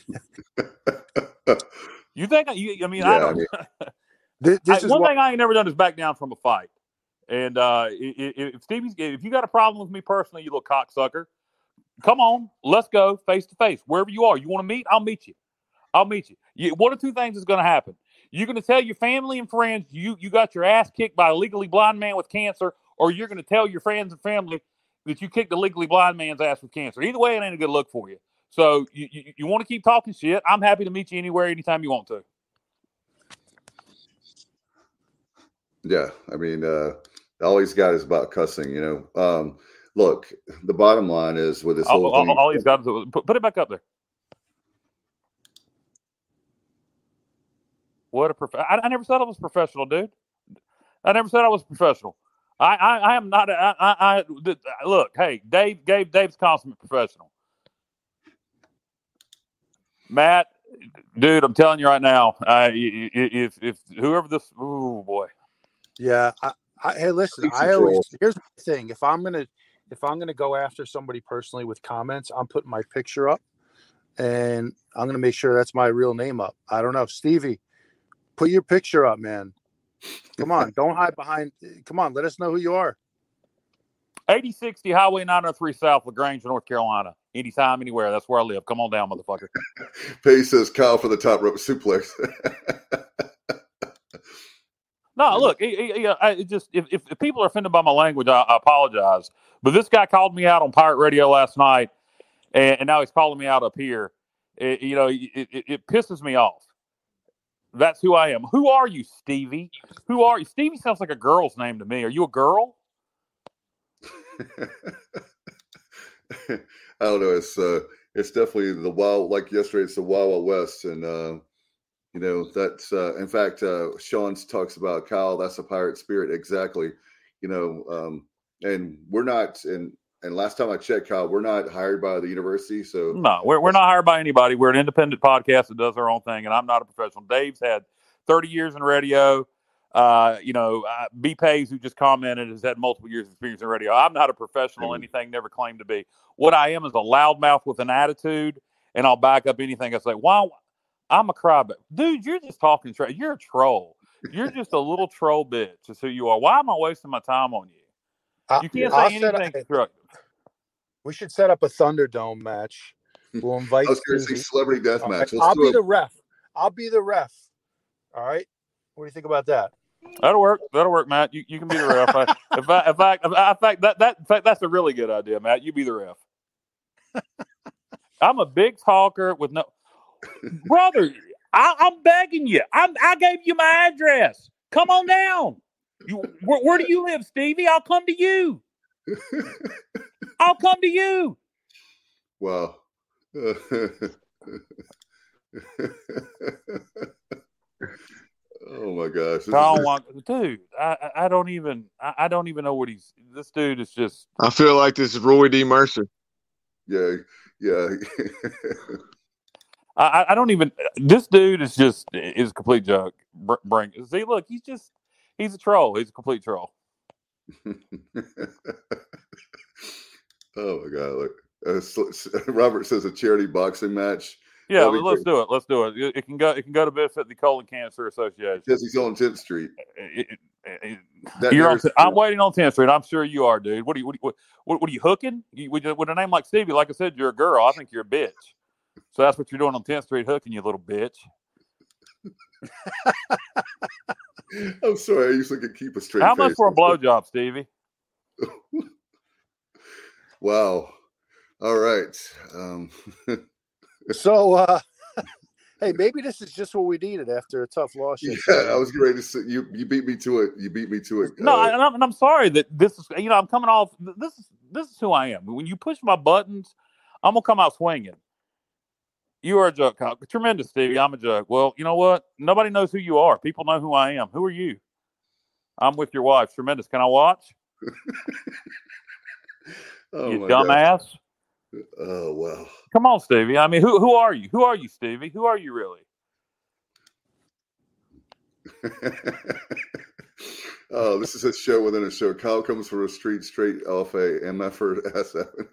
You think? I don't. One thing I ain't never done is back down from a fight. And if you got a problem with me personally, you little cocksucker, come on. Let's go face-to-face. Wherever you are. You want to meet? I'll meet you. One of two things is going to happen. You're going to tell your family and friends you got your ass kicked by a legally blind man with cancer, or you're going to tell your friends and family that you kicked a legally blind man's ass with cancer. Either way, it ain't a good look for you. So you want to keep talking shit, I'm happy to meet you anywhere, anytime you want to. Yeah, I mean, all he's got is about cussing, Look, the bottom line is with this whole thing. All he's got is put it back up there. What I never said I was professional, dude. I never said I was professional. I am not. Look, hey, Dave's consummate professional. Matt, dude, I'm telling you right now, if whoever this, oh boy. Yeah, hey, listen. Here's the thing. If I'm gonna go after somebody personally with comments, I'm putting my picture up, and I'm gonna make sure that's my real name up. I don't know, Stevie. Put your picture up, man. Come on. Don't hide behind. Come on. Let us know who you are. 8060 Highway 903 South, LaGrange, North Carolina. Anytime, anywhere. That's where I live. Come on down, motherfucker. Pace says Kyle for the top rope suplex. No, look. If people are offended by my language, I apologize. But this guy called me out on Pirate Radio last night, and now he's calling me out up here. It pisses me off. That's who I am. Who are you, Stevie? Who are you? Stevie sounds like a girl's name to me. Are you a girl? I don't know. It's definitely the wild. Like yesterday, it's the Wild Wild West, and that's in fact, Sean talks about Kyle. That's a pirate spirit, exactly. And we're not. And last time I checked, Kyle, we're not hired by the university. So no, we're not hired by anybody. We're an independent podcast that does our own thing, and I'm not a professional. Dave's had 30 years in radio. B. Pays, who just commented, has had multiple years of experience in radio. I'm not a professional, anything, never claimed to be. What I am is a loudmouth with an attitude, and I'll back up anything I say. Wow, I'm a crybaby. Dude, you're just talking trash. You're a troll. You're just a little troll bitch. That's who you are. Why am I wasting my time on you? You can't say anything constructive. We should set up a Thunderdome match. We'll invite I was going to say celebrity death match. Right. I'll be the ref. All right. What do you think about that? That'll work. That'll work, Matt. You can be the ref. In fact, that's a really good idea, Matt. You be the ref. I'm a big talker with no brother. I'm begging you. I gave you my address. Come on down. Where do you live, Stevie? I'll come to you. I'll come to you. Wow. Oh my gosh, dude! I don't even know what he's. This dude is just. I feel like this is Roy D. Mercer. Yeah. I don't even. This dude is a complete joke. See, look, he's a troll. He's a complete troll. Oh my God! Look, Robert says a charity boxing match. Yeah, let's do it. Let's do it. It can go to benefit the Colon Cancer Association. Because he's on 10th Street. I'm waiting on 10th Street. I'm sure you are, dude. What are you hooking? With a name like Stevie, like I said, you're a girl. I think you're a bitch. So that's what you're doing on 10th Street, hooking, you little bitch. I'm sorry. I usually can keep a straight How face. much for a blowjob, Stevie? Wow. All right. So, hey, maybe this is just what we needed after a tough loss. Yeah, I was ready to say you beat me to it. You beat me to it. No, and I'm sorry that this is. I'm coming off. This is who I am. When you push my buttons, I'm gonna come out swinging. You are a joke, Kyle. Tremendous, Stevie. I'm a joke. Well, you know what? Nobody knows who you are. People know who I am. Who are you? I'm with your wife. Tremendous. Can I watch? Oh, you dumbass. God. Oh, wow. Come on, Stevie. I mean, who are you? Who are you, Stevie? Who are you really? Oh, this is a show within a show. Kyle comes from a street straight off a MFer SF.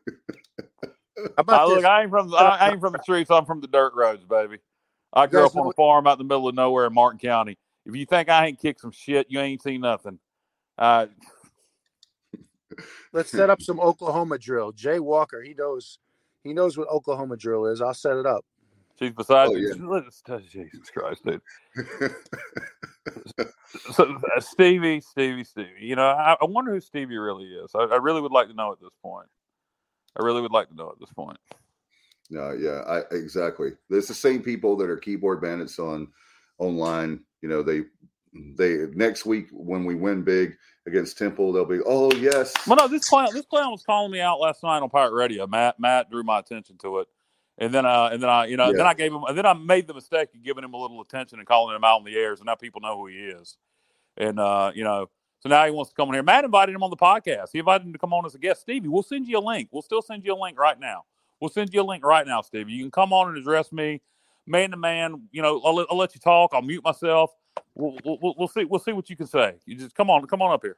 I ain't from the streets. I'm from the dirt roads, baby. I grew up on a farm out in the middle of nowhere in Martin County. If you think I ain't kicked some shit, you ain't seen nothing. Let's set up some Oklahoma drill. Jay Walker, he knows what Oklahoma drill is. I'll set it up. She's beside you. Yeah. Jesus Christ, dude. So Stevie. You know, I wonder who Stevie really is. I really would like to know at this point. No, yeah, exactly. There's the same people that are keyboard bandits online. You know, they next week when we win big against Temple, they'll be, oh yes. Well, no, this clown was calling me out last night on Pirate Radio. Matt drew my attention to it, and then I made the mistake of giving him a little attention and calling him out on the air, so now people know who he is, and so now he wants to come on here. Matt invited him on the podcast. He invited him to come on as a guest. Stevie, we'll send you a link. We'll still send you a link right now. Stevie. You can come on and address me, man to man. You know, I'll let you talk. I'll mute myself. We'll see. We'll see what you can say. You just come on up here.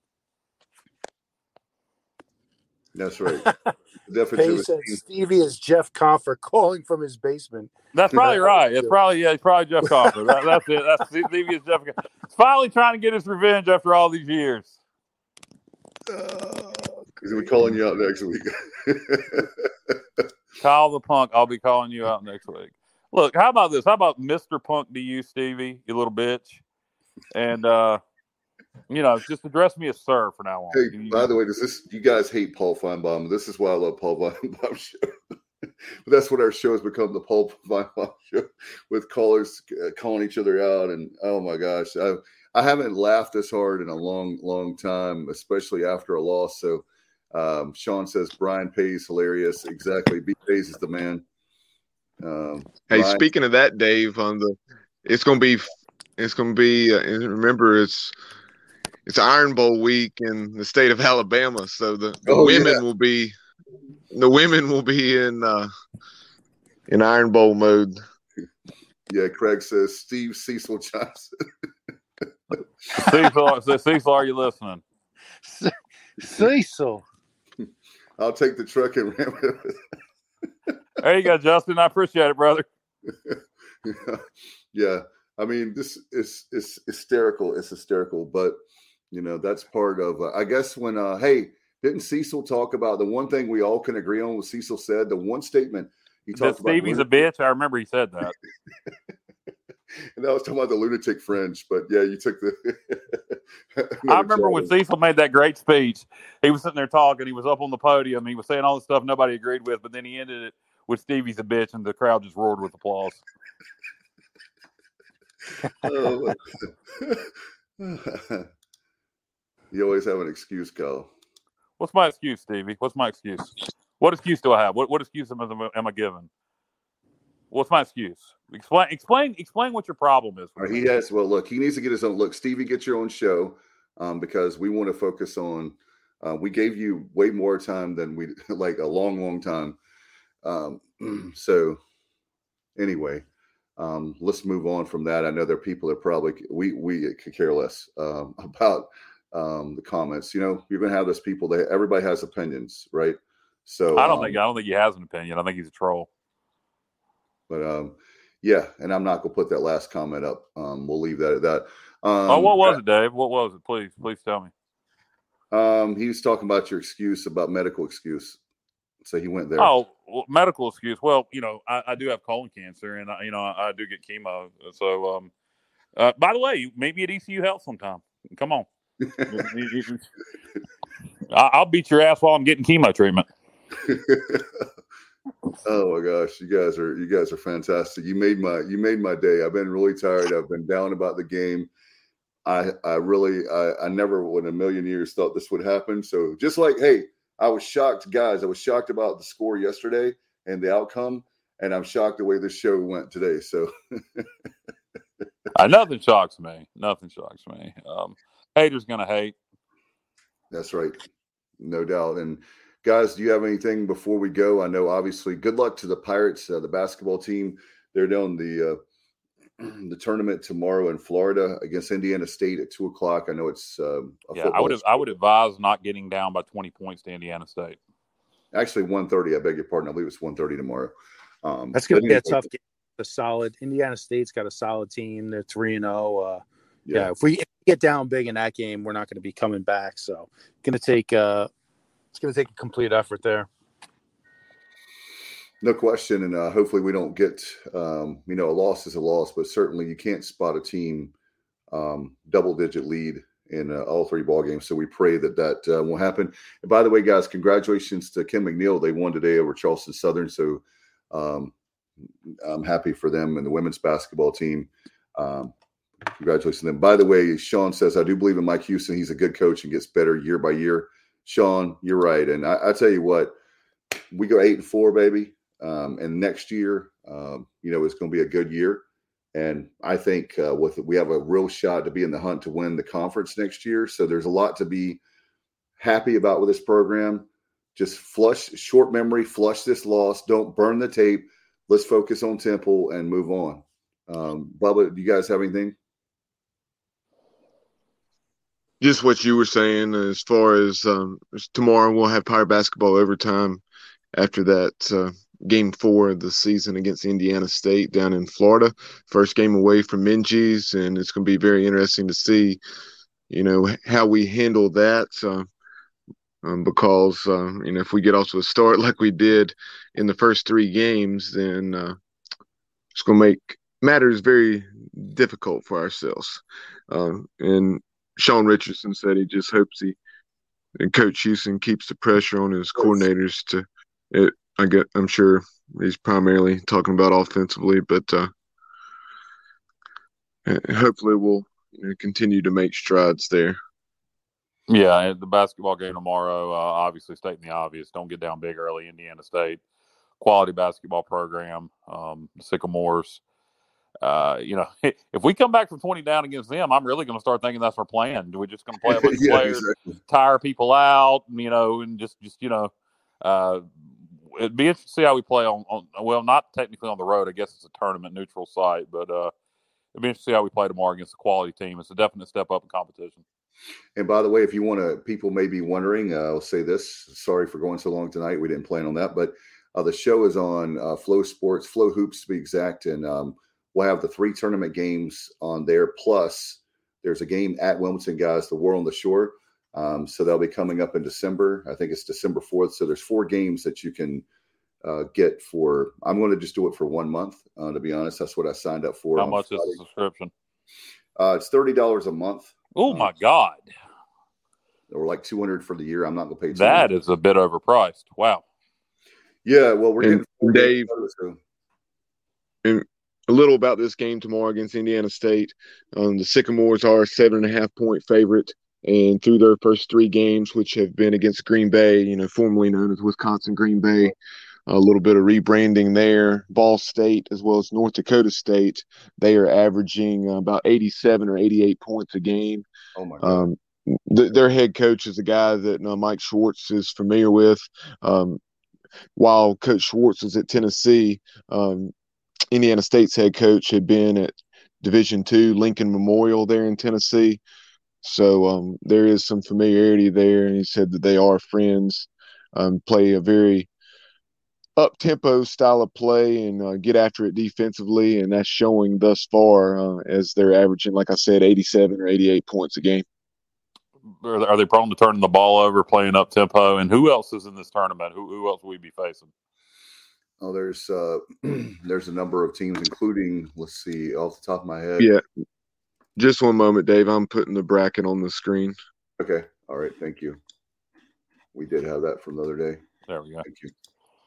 That's right. Definitely. He said Stevie is Jeff Confer calling from his basement. That's probably right. It's probably Jeff Confer. That's it. That's Stevie is Jeff. He's finally trying to get his revenge after all these years. He's gonna be calling you out next week. Kyle the Punk. I'll be calling you out next week. Look, how about this? How about Mr. Punk to you, Stevie, you little bitch? And, just address me as sir from now on. Hey, by the way, you guys hate Paul Feinbaum. This is why I love Paul Feinbaum show. But that's what our show has become, the Paul Feinbaum show, with callers calling each other out. And, oh, my gosh, I haven't laughed this hard in a long, long time, especially after a loss. So Sean says Brian Pay's hilarious. Exactly. B. Pay's is the man. Hey, speaking of that, Dave, it's gonna be. Remember, it's Iron Bowl week in the state of Alabama, so the women will be in Iron Bowl mode. Yeah, Craig says Steve Cecil Johnson. Cecil, are you listening? Cecil. I'll take the truck and ram it. There you go, Justin. I appreciate it, brother. Yeah. I mean, this is hysterical. It's hysterical, but that's part of. I guess when didn't Cecil talk about the one thing we all can agree on? What Cecil said, the one statement he talked about. Stevie's a bitch. I remember he said that. And I was talking about the lunatic fringe, but yeah, you took the. I remember when Cecil made that great speech. He was sitting there talking. He was up on the podium. He was saying all the stuff nobody agreed with, but then he ended it with "Stevie's a bitch," and the crowd just roared with applause. You always have an excuse, Kyle. What's my excuse, Stevie? What's my excuse? What excuse do I have? What excuse am I given? What's my excuse? Explain what your problem is. He has. Well, look, he needs to get his own. Look, Stevie, get your own show because we want to focus on. We gave you way more time than we like a long time. So anyway, let's move on from that. I know there are people that probably we could care less about the comments. You're going to have those people that everybody has opinions, right? So I don't think he has an opinion. I think he's a troll. But yeah, and I'm not going to put that last comment up. We'll leave that at that. What was it, Dave? What was it? Please tell me. He was talking about your excuse about medical excuse. So he went there. Oh, well, medical excuse. Well, I do have colon cancer, and I do get chemo. So, by the way, maybe at ECU Health sometime. Come on. I'll beat your ass while I'm getting chemo treatment. Oh my gosh, you guys are fantastic. You made my day. I've been really tired. I've been down about the game. I never in a million years thought this would happen. So just like, hey, I was shocked, guys. I was shocked about the score yesterday and the outcome, and I'm shocked the way this show went today. So nothing shocks me. Haters gonna hate. That's right, no doubt. And guys, do you have anything before we go? I know, obviously, good luck to the Pirates, the basketball team. They're doing the tournament tomorrow in Florida against Indiana State at 2:00. I know it's I would advise not getting down by 20 points to Indiana State. Actually, 1:30. I beg your pardon. I believe it's 1:30 tomorrow. That's going to be a tough game. A solid Indiana State's got a solid team. They're 3-0. Yeah, if we get down big in that game, we're not going to be coming back. So it's going to take a complete effort there. No question, and hopefully we don't get a loss is a loss, but certainly you can't spot a team double-digit lead in all three ball games. So we pray that won't happen. And by the way, guys, congratulations to Kim McNeil. They won today over Charleston Southern. So I'm happy for them and the women's basketball team. Congratulations to them. By the way, Sean says, I do believe in Mike Houston. He's a good coach and gets better year by year. Sean, you're right. And I tell you what, we go 8-4, baby. And next year, it's going to be a good year. And I think we have a real shot to be in the hunt to win the conference next year. So there's a lot to be happy about with this program. Just short memory, flush this loss. Don't burn the tape. Let's focus on Temple and move on. Bubba, do you guys have anything? Just what you were saying as far as tomorrow we'll have Pirate basketball overtime after that Game 4 of the season against Indiana State down in Florida. First game away from Minji's, and it's going to be very interesting to see, how we handle that because, if we get off to a start like we did in the first 3 games, then it's going to make matters very difficult for ourselves. And Sean Richardson said he just hopes and Coach Houston keeps the pressure on his coordinators I'm sure he's primarily talking about offensively, but hopefully we'll continue to make strides there. Yeah, the basketball game tomorrow, obviously stating the obvious, don't get down big early. Indiana State, quality basketball program, Sycamores. If we come back from 20 down against them, I'm really going to start thinking that's our plan. We're just going to play a bunch of players, exactly. Tire people out, and just it'd be interesting to see how we play on not technically on the road. I guess it's a tournament neutral site, but it'd be interesting to see how we play tomorrow against a quality team. It's a definite step up in competition. And by the way, if you want to, people may be wondering, I'll say this. Sorry for going so long tonight. We didn't plan on that, but the show is on Flow Sports, Flow Hoops to be exact, and we'll have the 3 tournament games on there. Plus, there's a game at Wilmington, guys, the War on the Shore. So they'll be coming up in December. I think it's December 4th. So there's 4 games that you can get for. I'm going to just do it for 1 month. To be honest, that's what I signed up for. How much is the subscription? It's $30 a month. Oh my God! Or like $200 for the year. I'm not going to pay. That is a bit overpriced. Wow. Yeah, well, we're getting Dave. And a little about this game tomorrow against Indiana State. The Sycamores are a 7.5-point favorite, and through their first 3 games, which have been against Green Bay, formerly known as Wisconsin Green Bay, a little bit of rebranding there. Ball State as well as North Dakota State, they are averaging about 87 or 88 points a game. Oh my God. Their head coach is a guy that Mike Schwartz is familiar with. While Coach Schwartz was at Tennessee, Indiana State's head coach had been at Division II Lincoln Memorial there in Tennessee. So there is some familiarity there, and he said that they are friends, play a very up-tempo style of play and get after it defensively, and that's showing thus far as they're averaging, like I said, 87 or 88 points a game. Are they prone to turning the ball over, playing up-tempo? And who else is in this tournament? Who else will we be facing? Oh, there's a number of teams, including, let's see, off the top of my head. Yeah. Just one moment, Dave. I'm putting the bracket on the screen. Okay. All right. Thank you. We did have that from the other day. There we go. Thank you.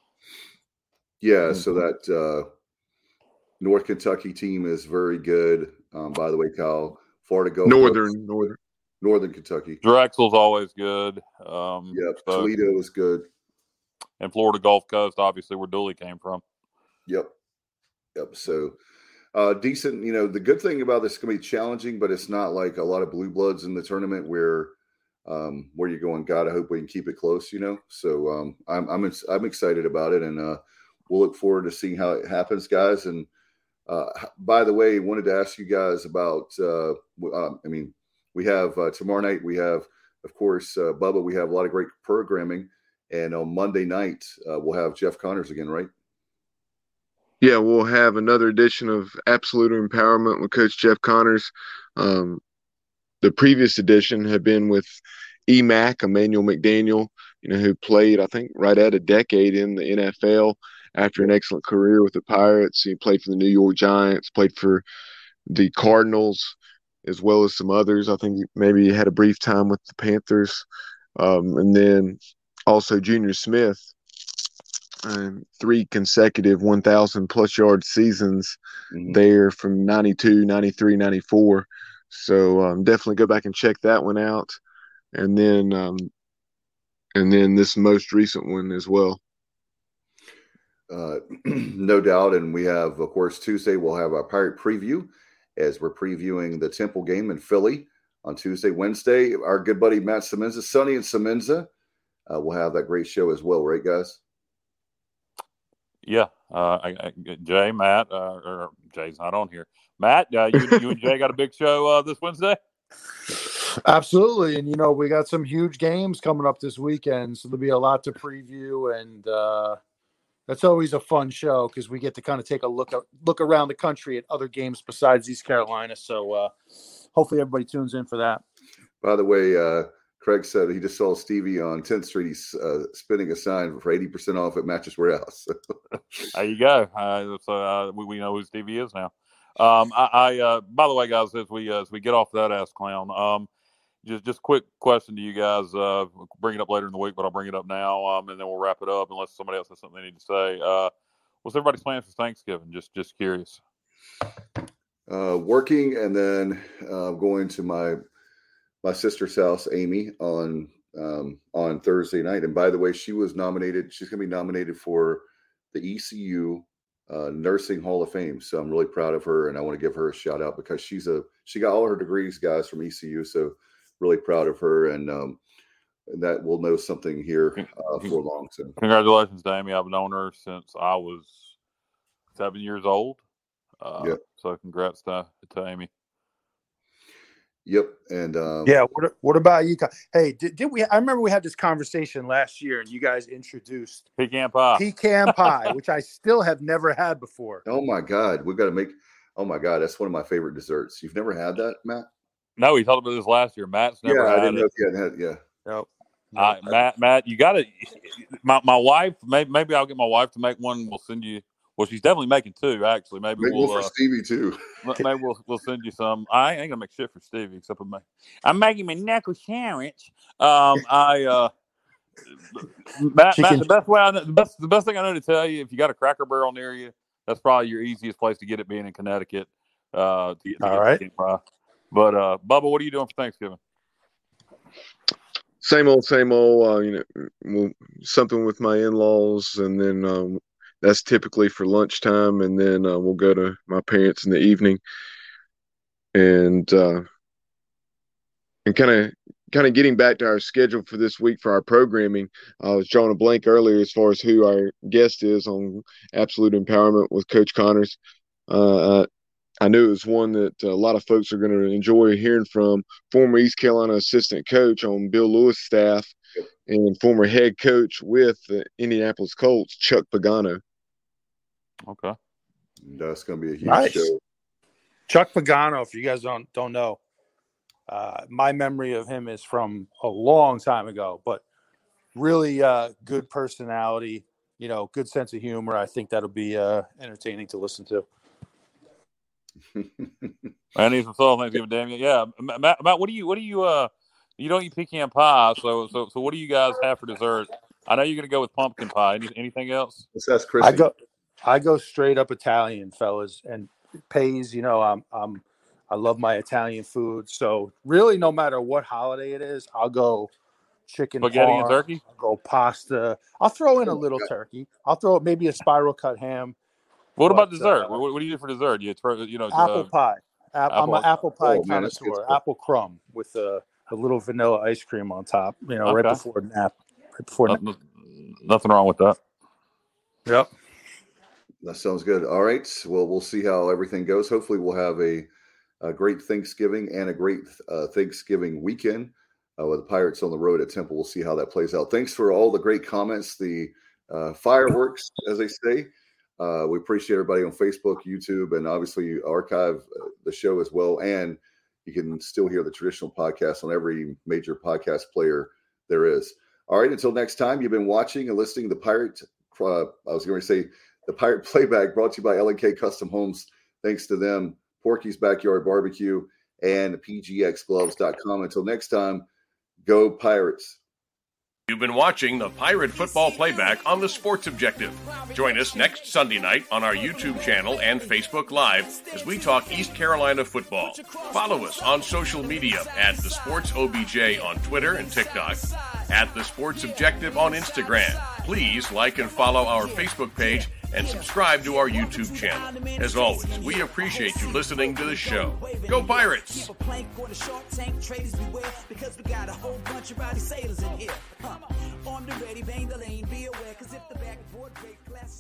Yeah, so that North Kentucky team is very good. By the way, Kyle, Florida Gulf Northern Kentucky. Drexel's always good. Toledo is good. And Florida Gulf Coast, obviously, where Dooley came from. Yep. So decent. The good thing about this is going to be challenging, but it's not like a lot of blue bloods in the tournament where you're going, God, I hope we can keep it close. So I'm excited about it, and we'll look forward to seeing how it happens, guys. And by the way, wanted to ask you guys about. We have tomorrow night. We have, of course, Bubba. We have a lot of great programming, and on Monday night we'll have Jeff Connors again, right? Yeah, we'll have another edition of Absolute Empowerment with Coach Jeff Connors. The previous edition had been with EMAC, Emmanuel McDaniel, who played, I think, right at a decade in the NFL after an excellent career with the Pirates. He played for the New York Giants, played for the Cardinals, as well as some others. I think maybe he had a brief time with the Panthers. And then also Junior Smith, 3 consecutive 1,000-plus yard seasons there from 92, 93, 94. So definitely go back and check that one out. And then this most recent one as well. No doubt. And we have, of course, Tuesday we'll have our Pirate preview as we're previewing the Temple game in Philly on Tuesday. Wednesday, our good buddy Matt Semenza, Sonny and Semenza, will have that great show as well, right, guys? Yeah. Jay, Matt, or Jay's not on here. Matt, you and Jay got a big show this Wednesday? Absolutely. And, we got some huge games coming up this weekend, so there'll be a lot to preview, and that's always a fun show because we get to kind of take a look around the country at other games besides East Carolina. So hopefully everybody tunes in for that. By the way, Craig said he just saw Stevie on 10th Street. He's spinning a sign for 80% off at Mattress Warehouse. There you go. So we know who Stevie is now. By the way, guys, as we get off that ass clown, just quick question to you guys. Bring it up later in the week, but I'll bring it up now, and then we'll wrap it up unless somebody else has something they need to say. What's everybody's plan for Thanksgiving? Just curious. Working, and then going to my sister's house, Amy, on Thursday night. And by the way, she was nominated. She's going to be nominated for the ECU Nursing Hall of Fame. So I'm really proud of her, and I want to give her a shout out because she got all her degrees, guys, from ECU. So really proud of her, and that we'll know something here for long. So congratulations to Amy. I've known her since I was 7 years old. So congrats to Amy. Yep. And what about you? Hey, did we? I remember we had this conversation last year, and you guys introduced pecan pie, which I still have never had before. Oh my God, we've got to make. Oh my God, that's one of my favorite desserts. You've never had that, Matt? No, we talked about this last year. Matt's never I had didn't know it. if you hadn't had. Yeah. Nope. Matt, you got to. My wife. Maybe I'll get my wife to make one. We'll send you. Well, she's definitely making two. Actually, maybe we'll for Stevie too. Maybe we'll send you some. I ain't gonna make shit for Stevie except for me. I'm making my knuckle sandwich. Matt, the best way the best thing I know to tell you, if you got a Cracker Barrel near you, that's probably your easiest place to get it, being in Connecticut. To get chicken fry. But Bubba, what are you doing for Thanksgiving? Same old. Something with my in-laws, and then that's typically for lunchtime, and then we'll go to my parents in the evening, and kind of getting back to our schedule for this week for our programming. I was drawing a blank earlier as far as who our guest is on Absolute Empowerment with Coach Connors. I knew it was one that a lot of folks are going to enjoy hearing from. Former East Carolina assistant coach on Bill Lewis' staff and former head coach with the Indianapolis Colts, Chuck Pagano. Okay. That's going to be a huge show. Chuck Pagano, if you guys don't know, my memory of him is from a long time ago, but really good personality, good sense of humor. I think that'll be entertaining to listen to. I need some soul Thanksgiving, damn it. Yeah, Matt, what do you you don't eat pecan pie, so what do you guys have for dessert? I know you're going to go with pumpkin pie. Anything else? That's Chrissy. I go straight up Italian, fellas, and it pays. I love my Italian food, so really, no matter what holiday it is, I'll go chicken, spaghetti and turkey. I'll go pasta. I'll throw in a little turkey. I'll throw maybe a spiral cut ham. What about dessert? What do you do for dessert? Apple pie. I'm an apple pie connoisseur. Apple crumb with a little vanilla ice cream on top. Right before nap. Nothing wrong with that. Yep. That sounds good. All right. Well, we'll see how everything goes. Hopefully, we'll have a great Thanksgiving and a great Thanksgiving weekend with the Pirates on the road at Temple. We'll see how that plays out. Thanks for all the great comments, the fireworks, as they say. We appreciate everybody on Facebook, YouTube, and obviously you archive the show as well. And you can still hear the traditional podcast on every major podcast player there is. All right. Until next time, you've been watching and listening to the Pirate Playback, brought to you by L&K Custom Homes. Thanks to them, Porky's Backyard Barbecue, and PGXGloves.com. Until next time, go Pirates. You've been watching the Pirate Football Playback on the Sports Objective. Join us next Sunday night on our YouTube channel and Facebook Live as we talk East Carolina football. Follow us on social media at The Sports OBJ on Twitter and TikTok, at The Sports Objective on Instagram. Please like and follow our Facebook page and subscribe to our YouTube channel. As always, we appreciate you listening to the show. Go Pirates!